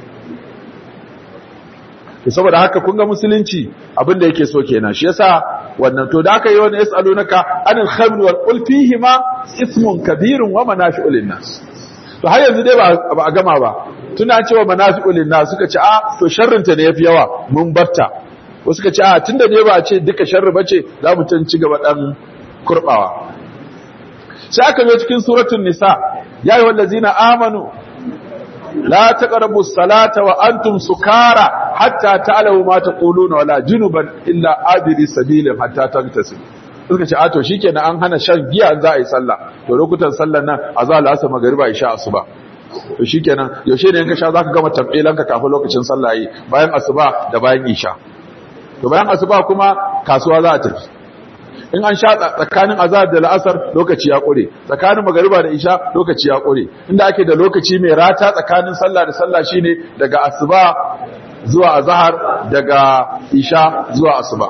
to saboda haka kun ga musulunci abinda yake so kenan shi yasa wannan to da aka yi wani yasalunaka anil khamr wal qul fihi ma ismun kabirun wa manafi'u lin-nas to har yanzu dai ba a gama ba tuna cewa manafi'u lin-nas suka ce to sharrin ta ne yafi yawa mun barta wasu suka ce tunda dai ba a ce duka sharri bace za mu ci gaba dan kurbawa sai aka zo cikin suratul nisa ya ayyuhal ladzina amanu la taqrabu as-salata wa antum sukara hatta ta'lamu ma taquluna wala junuban illa abiri sabilin hatta tagtasilu suka ce to shikenan an hana shan giya za a yi sallah to lokutan sallar nan azal asr magriba isha asuba to shikenan yaushe ne in ka sha zaka gama tabbilanka kafin lokacin sallah yi bayan asuba da bayan isha to bayan asuba kuma kasuwa za a tafi in an sha tsakanin azhar da la'asar lokaci ya kure tsakanin magariba da isha lokaci ya kure inda ake da lokaci mai rata tsakanin sallah da sallah shine daga asuba zuwa azhar daga isha zuwa asuba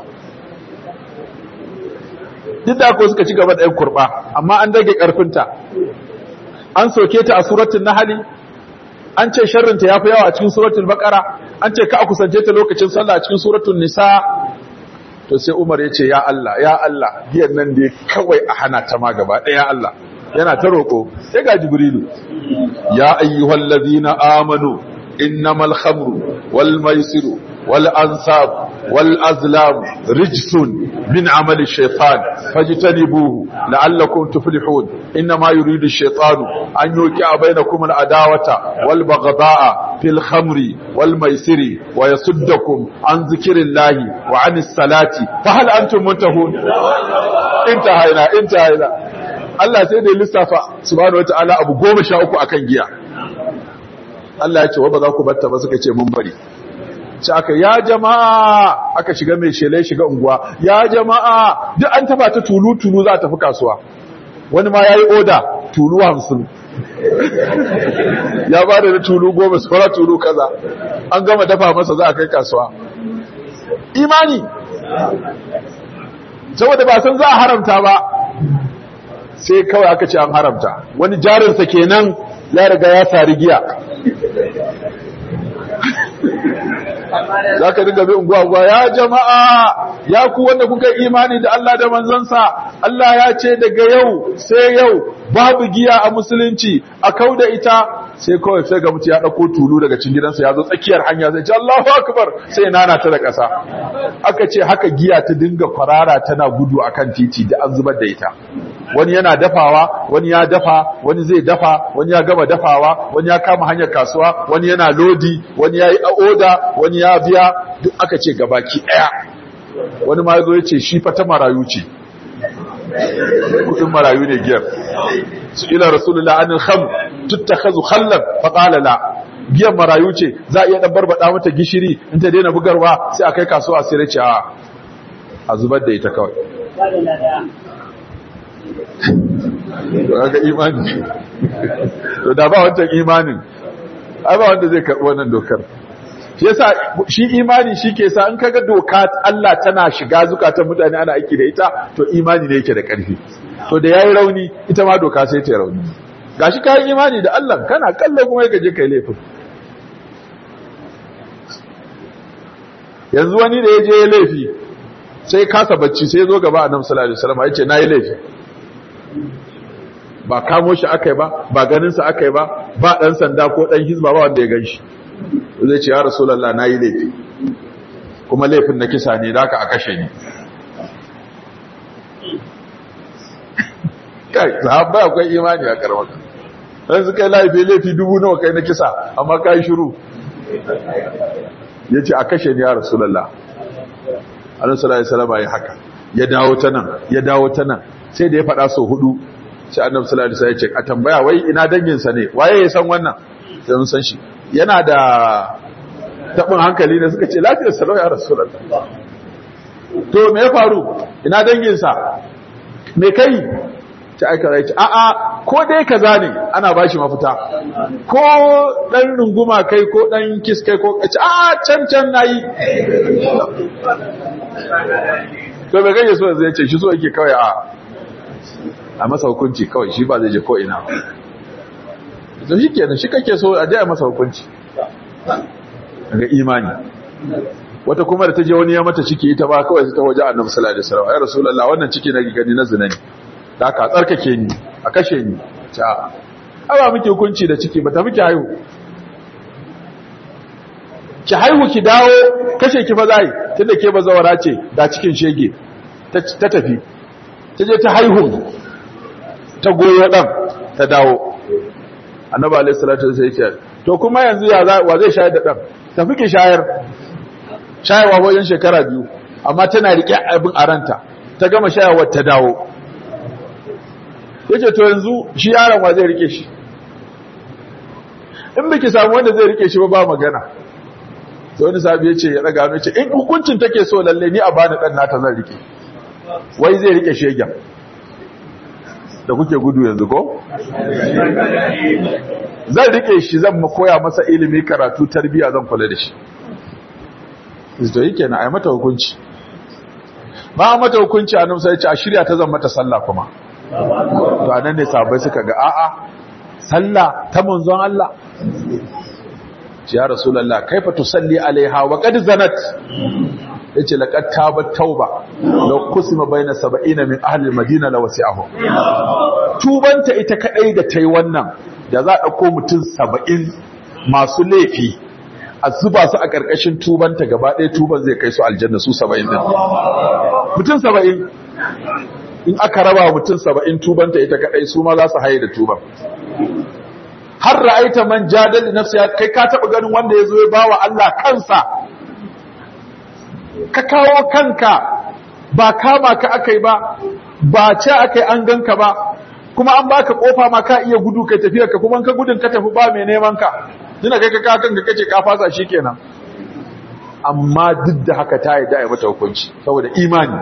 duk da ko suka ci gaba da yin kurba amma an dage karfinta an soke ta a suratul nahl an ce sharrinta yafi yawa a cikin suratul baqara an ce ka a kusance ta lokacin sallah a cikin suratul nisa to sai Umar ya ce ya Allah giyan nan da kawai a hana ta ma gaba ɗaya Allah yana ta roƙo sai ga Jibrilu ya ayyuhal ladina amanu innamal khamru wal maisiru wal ansab wal azlam rijsun min amali shaytan fajtanibuhu la'allakum tuflihun inma yuridu ash-shaytanu an yuqi'a bainakum al-adawata wal baghdha'a fil khamri wal maisiri wa yasuddakum an dhikrillahi wa 'anis salati fa hal antum muntahun intahaina Allah sai da lissafa subhanahu wataala abu 13 akan giya Allah ya ce wa ba za ku batta ba suka ce mun bari sai aka ya jama'a aka shiga mai shele shiga unguwa ya jama'a duk an taba ta tulu za ta tafi kasuwa wani ma yayi oda tulu 50 ya ba da tulu 10 sauran tulu kaza an gama dafa masa za a kai kasuwa imani saboda ba san za a haramta ba sai kawai aka ce an haramta wani jarinsa kenan ya riga ya sari giya za ka dinga bi unguwa ya jama'a ya ku wanda kuka imani da Allah da manzansa Allah ya ce daga yau sai yau babu giya a musulunci a kauda ita sai kawai sai ga mutum ya dauko tulu daga cikin gidansa ya zo tsakiyar hanya zai ce Allahu akbar sai nana ta da ƙasa aka ce haka giya ta dinga kwarara tana gudu akan titi da an zubar da ita wani yana dafawa wani ya dafa wani zai dafa wani ya gama dafawa wani ya kama hanyar kasuwa wani yana lodi wani ya yi oda wani ya biya duk aka ce gabaki daya wani ma yazo yace shi fa ta marayu ce kudin marayu ne giyar su ila rasulullah anil kham tuttakhazu khallan fa qala la giyar marayu ce za a iya dan barbada mata gishiri in ta daina bugarwa sai akai kasuwa sai race a zubar da ita kawai ga imani to da ba wancan imanin ai ba wanda zai karbi wannan dokar shi yasa shi imani shike sa in kaga doka Allah tana shiga zukatan mutane ana aiki da ita to imani ne yake da ƙarfi to da yayi rauni ita ma doka sai ta rauni gashi kai imani da Allah kana kallo kuma yake je kai laifin yanzu wani da yaje laifi sai kasa bacci sai zo gaba annabi sallallahu alaihi wasallam yace nayi laifi ba kamo shi akai ba ganin sa akai ba dan sanda ko dan hizba ba wanda ya ganshi zai ce ya rasulullah nayi laifi kuma laifin na kisa ne da a kashe ni kai sahabba akwai imani a karmaka dan su kai laifi 1000 nawa kai na kisa amma kai shiru yace a kashe ni ya rasulullah annabi sallallahu alaihi wasallam ya haka ya dawo ta nan sai da ya faɗa sau 4 sai annabi sallallahu alaihi wasallam ya ce a tambaya wai ina danginsa ne waye ya san wannan sai mun san shi yana da tabin hankali ne suka ce lafiyar salau ya rasulullah. To me ya faru? Ina danginsa? Me kai? Ta aika rai ce a'a ko dai kaza ne ana bashi mafita, ko dan runguma kai ko dan kiss kai ko ce a'a can nayi. To me kai so zai ce shi so yake kawai a masa hukunci kawai, shi ba zai je ko ina. To shikenan shi kake so a je a masa hukunci ga imani. Wata kuma da ta je wani ya mata ciki ita ba kawai ta waje Annabi sallallahu alaihi wasallam, ya Rasulullah wannan ciki na gani na zina ne, da ka tsarkake ni a kashe ni. Ta aba miki hukunci da ciki ba ta miki haihu, ki haihu ki dawo kashe ki fa zai, tunda ke bazawara ce da cikin shege ta tafi ta je ta haihu ta goyo dan ta dawo. Annabi alaihi salatu wasallam ya ce to kuma yanzu wa zai shayar da dan? Tafi ki shayarwa wajen shekara 2, amma tana rike abin a ranta, ta gama shayarwar ta dawo. Yace to yanzu shi yaron wa zai rike shi? In biki samu wanda zai rike shi ba magana. To wani sahabi yace ya daga hannu ce in hukuncin take so lalle ni a bani dan nata zan rike. Wai zai rike shegen da kuke gudu yanzu ko? Zan rike shi, zan koya masa ilimi, karatu, tarbiya, zan kula da shi. To yake na ai mata hukunci. Ba mata hukunci Annabi sai ya ce a shirya ta zan mata sallah kuma. To anan ne sahabbai suka ga a'a sallah ta manzon Allah. Ya Rasulullah kaifa tusalli alaiha wa qad zanat? Yace laqad tabat tauba law kusima baina 70 min ahli al-madina la wasi'ahu. Tubanta ita kadai da tayi wannan, da za a dauko mutum 70 masu laifi a zuba su a ƙarƙashin tubanta, gaba ɗaya tuban zai kai su aljanna su 70 din. Mutum 70 in aka raba mutum 70 tubanta ita kadai, su ma za su haye da tuban. Har ra'aita man jadal nafsiya, kai ka taba ganin wanda yazo ya bawa Allah kansa, ka kawo kanka, ba kama ka akai ba ce akai an ganka ba, kuma an baka kofa ma ka iya gudu kai tafiya ka, kuma ka gudun ka tafi ba mai neman ka. Tuna kai ka kanka kace ka fasa shikenan. Amma duk da haka ta yadda ai mata hukunci saboda imani.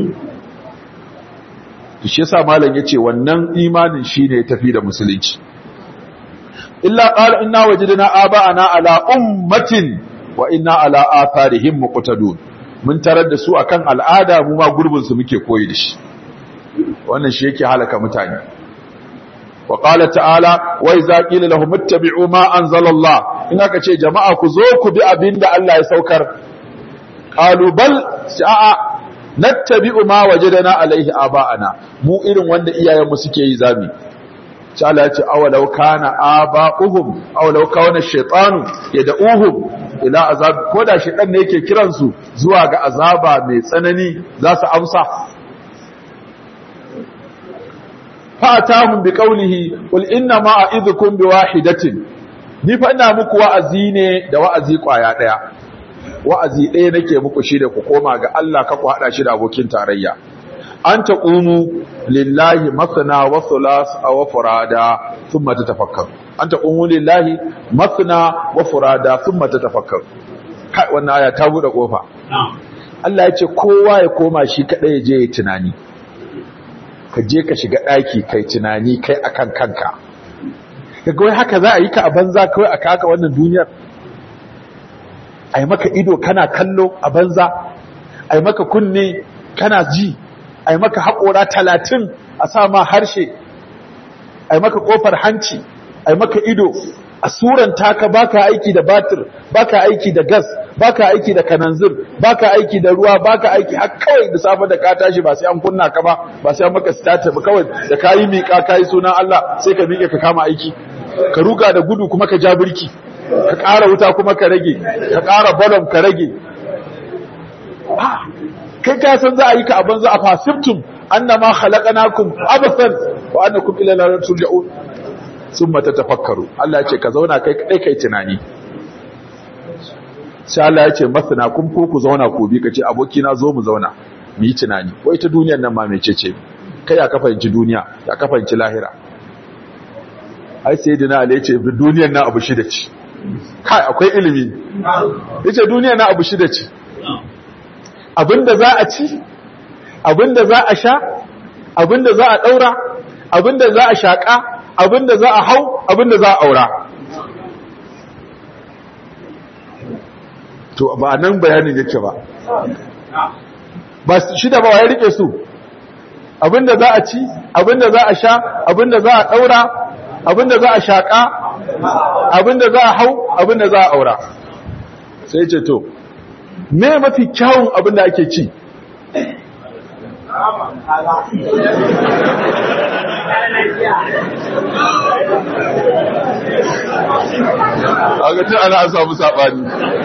To shi yasa malam yace wannan imanin shine ya tafi da musulunci. Illa qala inna wajadna aba'ana ala ummatin wa inna ala atharihim muqtadun. Mun tarar da su akan al'ada, mu ma gurbin su muke koyi da shi. Wannan shi yake halaka mutane. Wa qala ta'ala wa idza qila lahum ittabi'u ma anzala Allah, in aka ce jama'a ku zo ku bi abinda Allah ya saukar, qalu bal sa'a nattabi'u ma wajadna alaihi aba'ana, mu irin wanda iyayenmu suke yi zami. Allah ya ce awalau kana aba'uhum awalau kana shaytanu yad'uhum ila azab, ko da shaytan ne yake kiran su zuwa ga azaba mai tsanani za su amsa. Fa'atahum biqawlihi qul inna ma a'idhukum biwahidatin, ni fa ina muku wa'azi ne da wa'azi kwaya daya. Wa'azi daya nake muku shi da ku koma ga Allah, ka ku hada shi da abokin tarayya. An taqumu lillahi mathna wa thulas aw furada thumma tatafakkaru. An taqumu lillahi mathna wa furada thumma tatafakkaru. Kai wannan aya ta bude kofa. Allah ya ce kowa ya koma shi kadai ya je ya tunani. Ka je ka shiga daki kai tunani kai akan kanka. Kaga wai haka za a yi ka a banza kawai aka haka wannan duniyar. Ai maka ido kana kallo a banza. Ai maka kunne kana ji. Ai maka haƙora 30 a sa ma harshe, ai maka ƙofar hanci, ai maka ido, a suranta ka baka aiki da batir, baka aiki da gas, baka aiki da kananzir, baka aiki da ruwa, baka aiki har kawai da safe da ka tashi ba sai an kunna ka ba sai an maka starter ba, kawai da kayi miƙa kayi sunan Allah sai ka miƙe ka kama aiki, ka ruga da gudu kuma ka ja birki, ka ƙara wuta kuma ka rage, ka ƙara bolom ka rage. Kai ka san za a yi ka a banza, a fasibtum annama khalaqnakum abathan wa annakum ilayna la turja'un. Summa tatafakkaru, Allah ya ce ka zauna kai tunani. Sai Allah ya ce masana kun ko ku zauna ku bi, kace aboki na zo mu zauna mu yi tunani. Wai ta duniyar nan ma mecece? Kai ya ka fahimci duniya, ya ka fahimci lahira. Ai sayyidina Ali ya ce duniyar nan abu shida ce. kai akwai ilimi. Yace duniya na abu shida ce, abinda za a ci, abinda za a sha, abinda za a daura, abinda za a shaka, abinda za a hau, abinda za a aura. To ba nan bayanin yake ba, ba shida ba ya rike su, abinda za a ci, abinda za a sha, abinda za a daura, abinda za a shaka, abinda za a hau, abinda za a aura. Sai ce to me mafi kyawun abinda ake ci? A ga tun ana samu saɓani.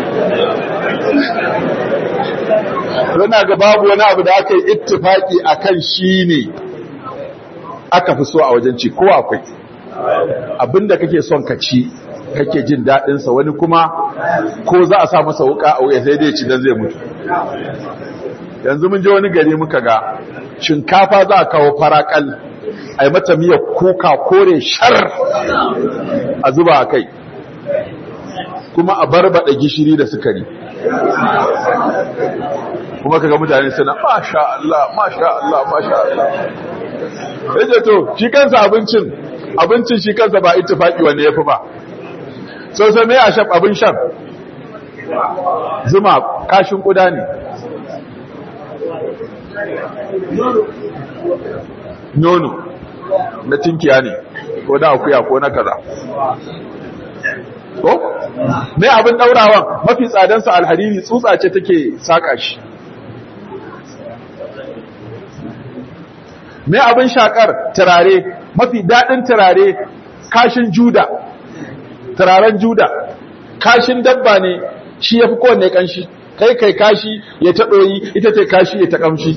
Yana ga babu wani abu da aka yi ittifaki a kan shi ne aka fi so a wajen ci, ko akwai abinda kake son ka ci kake jin daɗinsa, wani kuma ko za a sa masa wuka a wuya sai dai ci don zai mutu. Yanzu mun je wani gari muka ga shinkafa za a kawo farakal, a yi mata miyar kuka kore shar a zuba a kai, kuma a barbada gishiri da sukari, kuma kaga mutane suna masha Allah masha Allah masha Allah. Yace to shi kansa abincin shi kansa ba ittifaki wanne yafi ba. So sai me ya shaf abin shan zuma, kashin kuda ne, nono na tinkiya ne ko da akuya ko na kaza. Ko me abin daurawan mafi tsadansa alhariri, tsutsa ce take saka shi. Me abin shakar turare, mafi dadin turare kashin juda, turaren juda, kashin dabba ne shi yafi kowanne kanshi. Kai kashi ya ta doyi, ita ce kashi ya ta kamshi.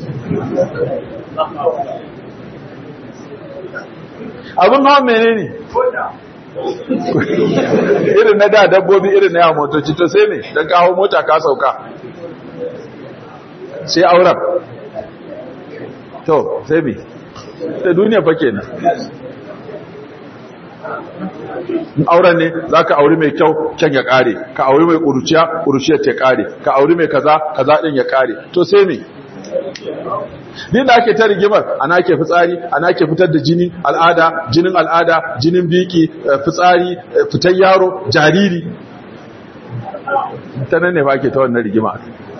Abin hawa menene? Irin na da dabbobi, irin na yawon motoci, to sai ne don kawo mota ka sauka sai auren. To sai bi da duniya fa kenan. Auren ne za ka auri mai kyau, kyan ya kare, ka auri mai ƙuruciyar ta kare, ka auri mai kaza ɗin ya kare, to sai me? Din da ake ta rigimar, ana ke fitsari, ana ke fitar da jinin al'ada, jinin biki, fitsari, fitar yaro, jariri. Ta nan ne ba ke ta wannan rigima.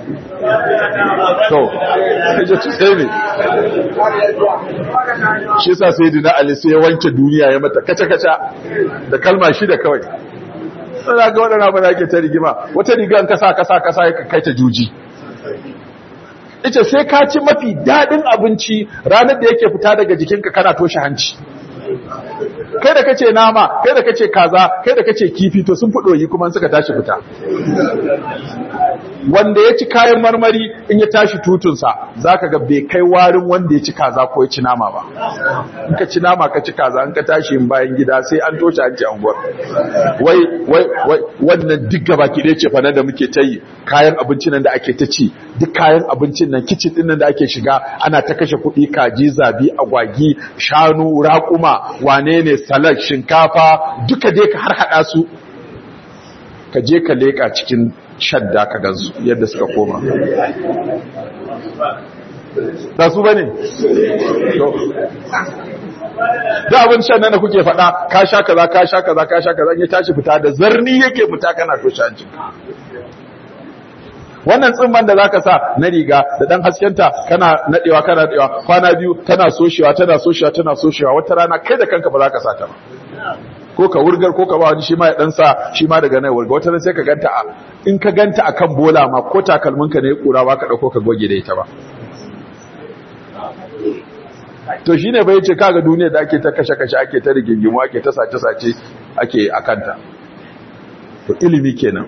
To, sai ne. Shi sa sai dina Ali sai ya wanke duniya ya mata kaca-kaca da kalma shida kawai. Sai ga waɗanda ba da ke ta rigima, wata rigan kasa ya kai ta juji. Ita sai ka ci mafi daɗin abinci ranar da yake fita daga jikinka kana toshe hanci. Kai da kace nama, kai da kace kaza, kai da kace kifi, to sun fudoyi kuma suka tashi fita. Wanda ya ci kayan marmari in ya tashi tutunsa zaka ga bai kai warin wanda ya ci kaza ko ya ci nama ba. In ka ci nama ka ci kaza, in ka tashi in bayan gida sai an toshe hanci anguwar. Wai wannan duk gaba ki dai ce fa da muke ta yi, kayan abincin nan da ake ta ci, duk kayan abincin nan kicin din nan da ake shiga ana ta kashe kuɗi, kaji, zabi, agwagi, shanu, raƙuma, wane ne, salad, shinkafa, duka dai ka har hada su, ka je ka leka cikin shadda ka gansu yadda suka koma. Ba su bane? Da abin shan nan da kuke faɗa, ka sha kaza, ya tashi fita da zarni yake fita kana to shancin. Wannan tsimman da zaka sa na riga da dan haskenta kana nadewa, kwana biyu tana soshewa, wata rana kai da kanka ba za ka sa ta ba. Ko ka wurgar ko ka ba wani shi ma ya dan sa, shi ma daga nan wurga, wata rana sai ka ganta in ka ganta akan bola ma ko takalminka ne ya kura ba ka dauko ka goge da ita ba. To shine bai ce kaga duniya da ake ta kashe ake ta rigingimu, ake ta sace ake akanta. To ilimi kenan.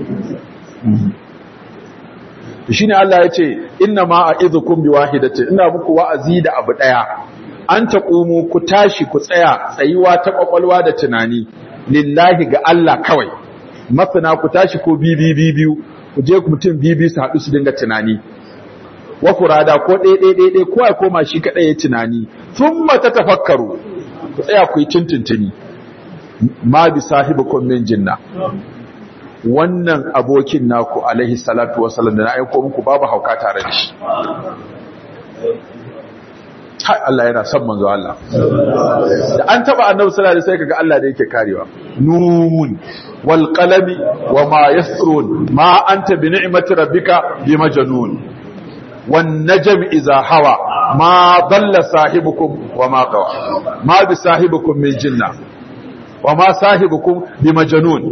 Shine Allah ya ce inna ma a'izukum biwahidatin, ina muku wa'azi da abu daya, an taqumu ku tashi ku tsaya tsayuwa ta kwakwalwa da tunani lillahi ga Allah kawai, masana ku tashi ko biyu ku je mutum biyu su haɗu su dinga tunani, wa furada ko ɗaya ko ya koma shi kaɗai ya tunani, thumma tatafakkaru ku tsaya ku yi tuntuntuni, ma bi sahibukum min jinna, wannan abokin naku alaihi salatu wasallam da na aiko muku babu hauka tare da shi. Hai, Allah yana son manzo Allah. Da an taba annabi sallallahu alaihi wasallam sai kaga Allah da yake karewa. Nun wal qalami wa ma yasrun ma anta bi ni'mati rabbika bi majnun. Wan najm idha hawa ma dalla sahibukum wa ma qawa. Ma bi sahibukum min jinna wa ma sahibukum bi majnun.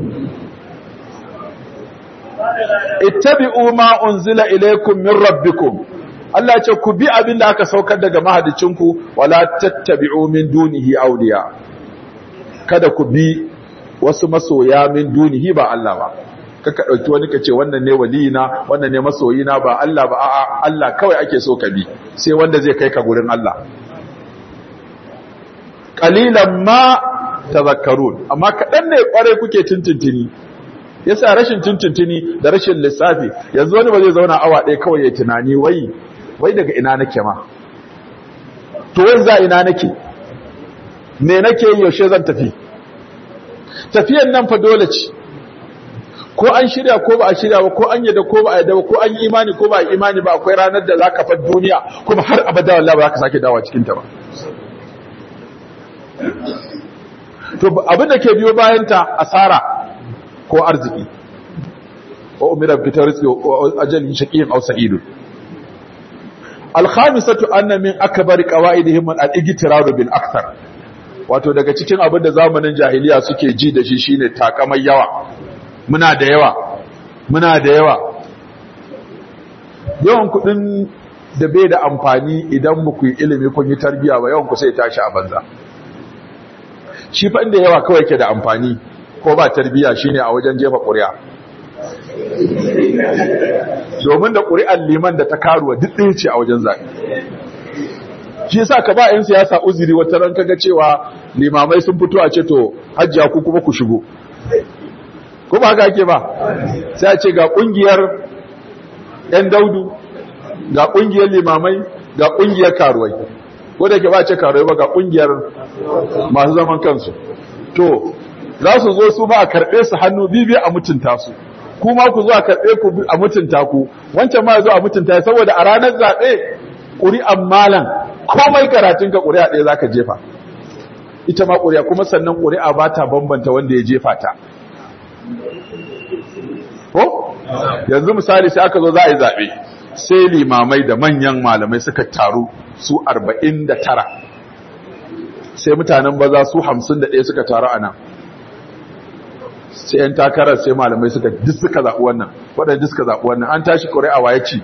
Ittabi'u ma unzila ilaykum min rabbikum. Allah ya ce ku bi abin da aka saukar daga mahadicinku, wala tattabi'u min dunihi awliya. Kada ku bi wasu masoya min dunihi ba Allah ba. Kaka dauki wani kace wannan ne waliyina, wannan ne masoyina ba Allah ba, a'a Allah kawai ake so ka bi, sai wanda zai kai ka gurin Allah. Qalilan ma tadhakkarun, amma kadan ne kware kuke tuntuntuni. Yasa rashin tuntuntuni da rashin lissafi, yanzu wani ba zai zauna awa ɗaya kawai ya tunani wai daga ina nake ma, to wai za ina nake, me nake yi, yaushe zan tafi. Tafiyan nan fa dole ce, ko an shirya ko ba a shirya ba, ko an yadda ko ba a yadda ba, ko an yi imani ko ba a imani ba, akwai ranar da za ka fad duniya kuma har abada wallahi ba za ka sake dawowa cikin ta ba. To abin da ke biyo bayan ta asara ko arziki, wa umira bi tarzi ajalin shaqiyin aw sa'idun. Al-khamisatu anna min akbari qawaidihim al-igtiraru bil akthar. Wato daga cikin abin da zamanin jahiliya suke ji da shi shine takamai yawa. Muna da yawa. Yawan kudin da bai da amfani idan muku yi ilimi kun yi tarbiya ba, yawan ku sai tashi a banza. Shi fa inda yawa kawai ke da amfani ko ba tarbiya shine a wajen jefa ƙuri'a. Domin da ƙuri'ar liman da ta karuwa duk ɗaya ce a wajen zaɓe. Shi yasa ka ba 'yan siyasa uzuri wata ran kaga cewa limamai sun fito a ce to hajjiya ku kuma ku shigo. Ko ba haka ake ba? Sai a ce ga ƙungiyar 'yan daudu, ga ƙungiyar limamai, ga ƙungiyar karuwai. Ko da ke ba ce karuwai ba, ga ƙungiyar masu zaman kansu. To za su zo su ba a karɓe su hannu bibi a mutunta su. Kuma ku zo a karɓe ku a mutunta ku, wancan ma zo a mutunta, saboda a ranar zaɓe ƙuri'an malam komai karatunka ƙuri'a ɗaya za ka jefa. Ita ma ƙuri'a, kuma sannan ƙuri'a ba ta bambanta wanda ya jefa ta. Ko? Yanzu misali sai aka zo za a yi zaɓe, sai limamai da manyan malamai suka taru su 49, sai mutanen baza su 51 suka taru a nan. Sai ‘yan takarar sai malamai suka zaɓi wannan, waɗanda suka zaɓi wannan, an tashi ƙuri'a wa ya ci.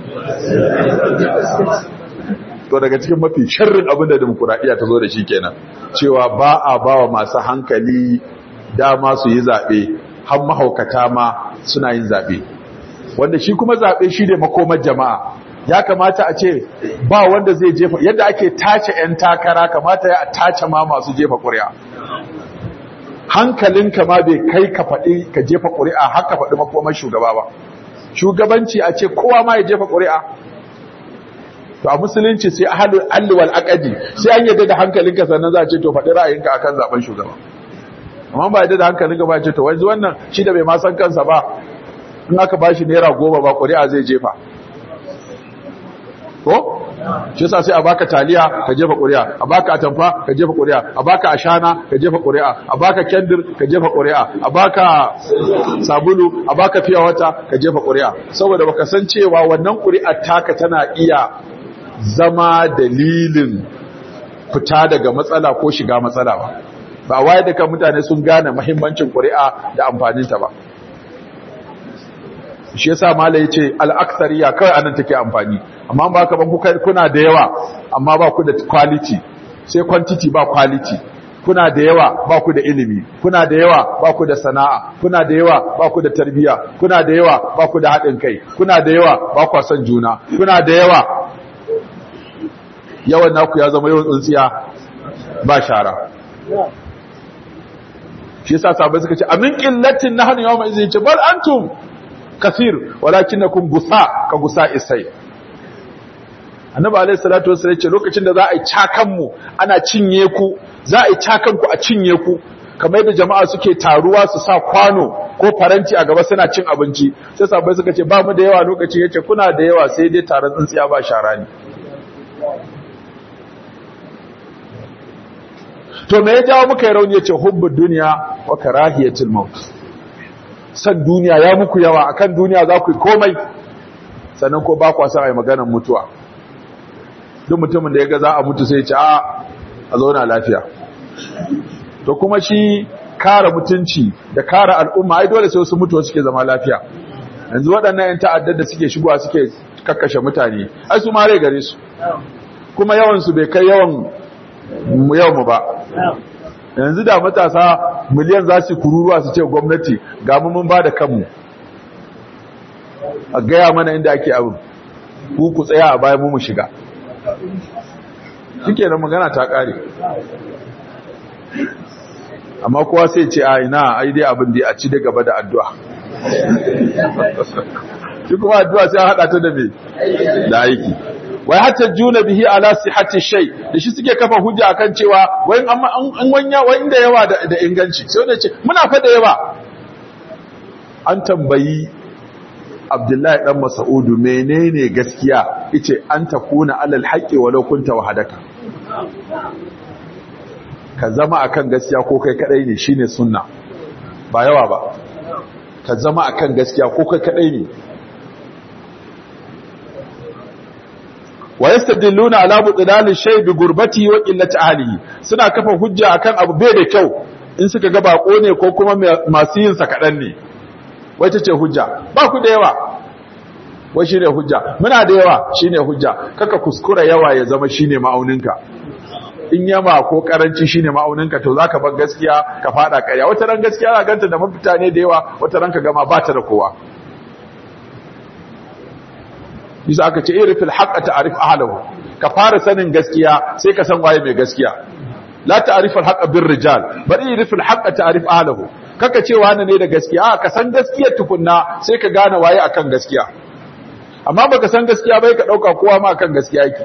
To daga cikin mafi sharrin abin da dimokuraɗiyya ta zo da shi kenan, cewa ba a ba wa masu hankali dama su yi zaɓe, har mahaukata ma suna yin zaɓe. Wanda shi kuma zaɓe shi ne makomar jama'a. Ya kamata a ce ba wanda zai jefa, yadda ake tace ‘yan takara kamata ya tace ma masu jefa ƙuri'a. Hankalinka ma bai kai ka faɗi ka jefa ƙuri'a har ka faɗi makomar shugaba ba. Shugabanci a ce kowa ma ya jefa ƙuri'a. To a musulunci sai alwal aqdi, sai an yadda da hankalinka sannan za a ce to faɗi ra'ayinka akan zaben shugaba. Amma ba yadda da hankalinka ba ya ce to wai wannan shi da bai ma san kansa ba, in aka bashi naira 10 ba ƙuri'a zai jefa. Ko? Shi yasa sai a baka taliya ka jefa ƙuri'a, a baka atamfa ka jefa ƙuri'a, a baka ashana ka jefa ƙuri'a, a baka kendir ka jefa ƙuri'a, a baka sabulu, a baka fiya wata ka jefa ƙuri'a. Saboda baka san cewa wannan ƙuri'ar taka tana iya zama dalilin fita daga matsala ko shiga matsala ba. Ba waye da kan mutane sun gane muhimmancin ƙuri'a da amfaninta ba. Shi yasa malai yace al-aktsariya kai anan take amfani, amma ba ka ban kuna da yawa amma ba ku da quality, sai quantity ba quality. Kuna da yawa ba ku da ilimi, kuna da yawa ba ku da sana'a, kuna da yawa ba ku da tarbiya, kuna da yawa ba ku da haɗin kai, kuna da yawa ba ku san juna, kuna da yawan naku ya zama yawan tsuntsiya ba shara. Shi yasa sahabbai suka ce amin qillatin nahnu yawma idhin ce bal antum kasir walakinakum gusa ka gusa isai. Annabi alayhi salatu wasallam ce lokacin da za a yi cakan mu ana cinye ku, za a yi cakan ku a cinye ku, kamar yadda jama'a suke taruwa su sa kwano ko faranti a gaba suna cin abinci sai sahabbai suka ce ba mu da yawa lokaci yace kuna da yawa sai dai taron tsintsiya ba shara ne. To me ya jawo muka yi rauni yace hubbud dunya wa karahiyatul maut. San duniya ya muku yawa, akan duniya za ku yi komai, sannan ko ba kwa san ai maganar mutuwa. Duk mutumin da ya ga za a mutu sai ya ce a zauna lafiya. To kuma shi kare mutunci da kare al'umma ai dole sai wasu mutuwa suke zama lafiya. Yanzu waɗannan yan ta'addar da suke shigowa suke kakkashe mutane ai su ma rai gare su, kuma yawan su bai kai yawan mu ba. Yanzu da matasa miliyan za su kururuwa su ce gwamnati ga mu mun ba da kanmu a gaya mana inda ake abin, ku tsaya a bayan mu shiga, shike nan magana ta kare. Amma kowa sai ce a ina ai dai abin da a ci da gaba da addu'a. Shi kuma addu'a sai hada ta da me da aiki. Wai hatta juna bihi ala sihhati shay, da shi suke kafa hujja akan cewa wai an wanya wai inda yawa da inganci. Sai wanda ce muna fa da yawa. An tambayi Abdullahi dan Mas'udu menene gaskiya, yace an takuna alal haqqi walau kunta wahadaka. Ka zama akan gaskiya ko kai kadai ne shine sunna, ba yawa ba. Ka zama akan gaskiya ko kai kadai ne. Wa yastadilluna ala butlan shay bi gurbati wa qillati ahlihi, suna kafa hujja akan abu bai da kyau in suka ga bako ne ko kuma masu yin sa kadan ne. Wai tace hujja, ba ku da yawa wai shine hujja, muna da yawa shine hujja. Kaka kuskura yawa ya zama shine ma'auninka. In yama ko karanci shine ma'auninka to zaka bar gaskiya ka fada kaya. Wata ran gaskiya za ganta da mutane da yawa, wata ran ka gama ba ta da kowa. Bisa aka ce irfil haqqa ta'rif ahlahu, ka fara sanin gaskiya sai ka san waye mai gaskiya. La ta'riful haqqa bir rijal, bari irfil haqqa ta'rif ahlahu. Kaka ce wani ne da gaskiya, ka san gaskiyar tukunna sai ka gane waye akan gaskiya. Amma baka san gaskiya bai ka dauka kowa ma akan gaskiya yake.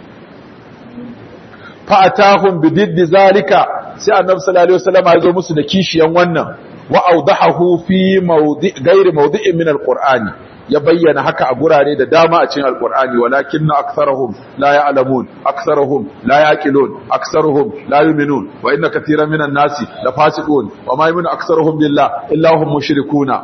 Fa'atahum bididdi zalika, sai annabi sallallahu alaihi wasallam ya zo musu da kishiyan wannan, wa awdahahu fi ghairi mawdi'in min alqur'ani, ya bayyana haka a gurare da dama a cikin alqur'ani. Walakinna aktharuhum la ya'lamun, aktharuhum la yaqilun, aktharuhum la yu'minun, wa inna katiran minan nasi la fasiqun, wa ma yu'minu aktharuhum billahi illa hum mushrikuna.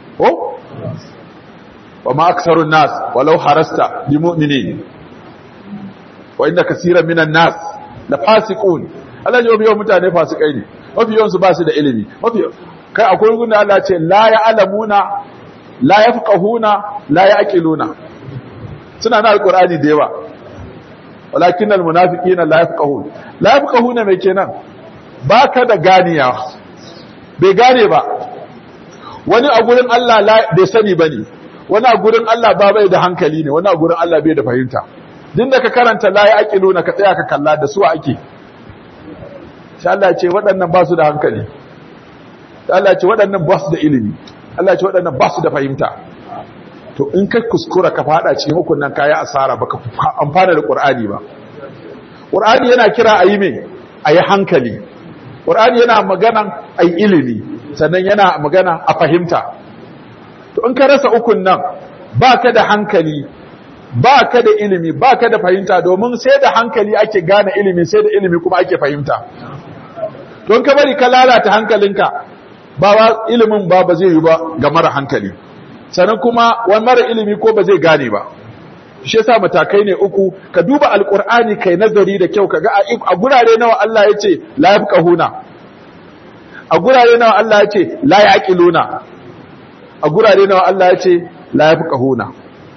Wa ma aktharun nas walau harasta bimu'minin, wa inna katiran minan nas la fasiqun. Allah ya yi mutane fasikai ne, mafi yawan su ba su da ilimi. Kai akwai gunda Allah ce la ya'lamuna, la yafqahuna, la yaqiluna. Suna na alqur'ani da yawa. Walakinnal munafiqina la yafqahun. La yafqahuna mai kenan? Baka da ganiya. Bai gane ba. Wani a gurin Allah bai sani bane. Wani a gurin Allah ba bai da hankali ne, wani a gurin Allah bai da fahimta. Din da ka karanta la yaqiluna ka tsaya ka kalla da su ake. Sai Allah ya ce waɗannan ba su da hankali. Sai Allah ya ce waɗannan ba su da ilimi. Allah ya ce waɗannan ba su da fahimta. To in ka kuskura ka fada cikin hukunnan kayi asara baka amfana da Qur'ani ba. Qur'ani yana kira ayi me? Ayi hankali. Qur'ani yana magana ayi ilimi, sannan yana magana a fahimta. To in ka rasa ukun nan, baka da hankali, baka da ilimi, baka da fahimta, domin sai da hankali ake gane ilimi, sai da ilimi kuma ake fahimta. Don ka bari ka lalata hankalinka, ba ilimin ba zai yi ba ga mara hankali, sannan kuma wani mara ilimi ko ba zai gane ba. Shi yasa matakai ne uku, ka duba alqur'ani kai nazari da kyau, kaga a gurare nawa Allah yace la yafqahuna, a gurare nawa Allah yace la yaqiluna, a gurare nawa Allah yace la yafqahuna.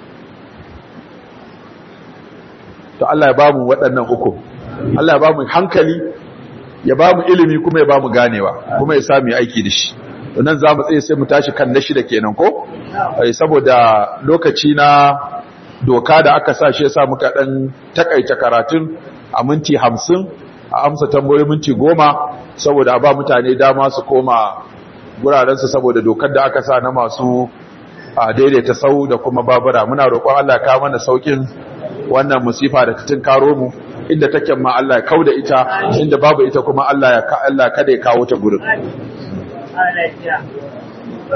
To Allah ya bamu waɗannan uku, Allah ya bamu hankali, ya bamu ilimi, kuma ya bamu ganewa, kuma ya samu aiki da shi. To nan za mu tsaye sai mu tashi kan na shida kenan ko? Saboda lokaci na doka da aka sa shi yasa muka dan takaita karatun a minti 50, a amsa tambayoyi minti 10, saboda ba mutane dama su koma gurarensu, saboda dokar da aka sa na masu daidaita sau da kuma babura. Muna roƙon Allah ya kawo mana saukin wannan musifa da ta karo mu, inda take ma Allah ya kauda ita, inda babu ita kuma Allah kada ya kawo ta gurin.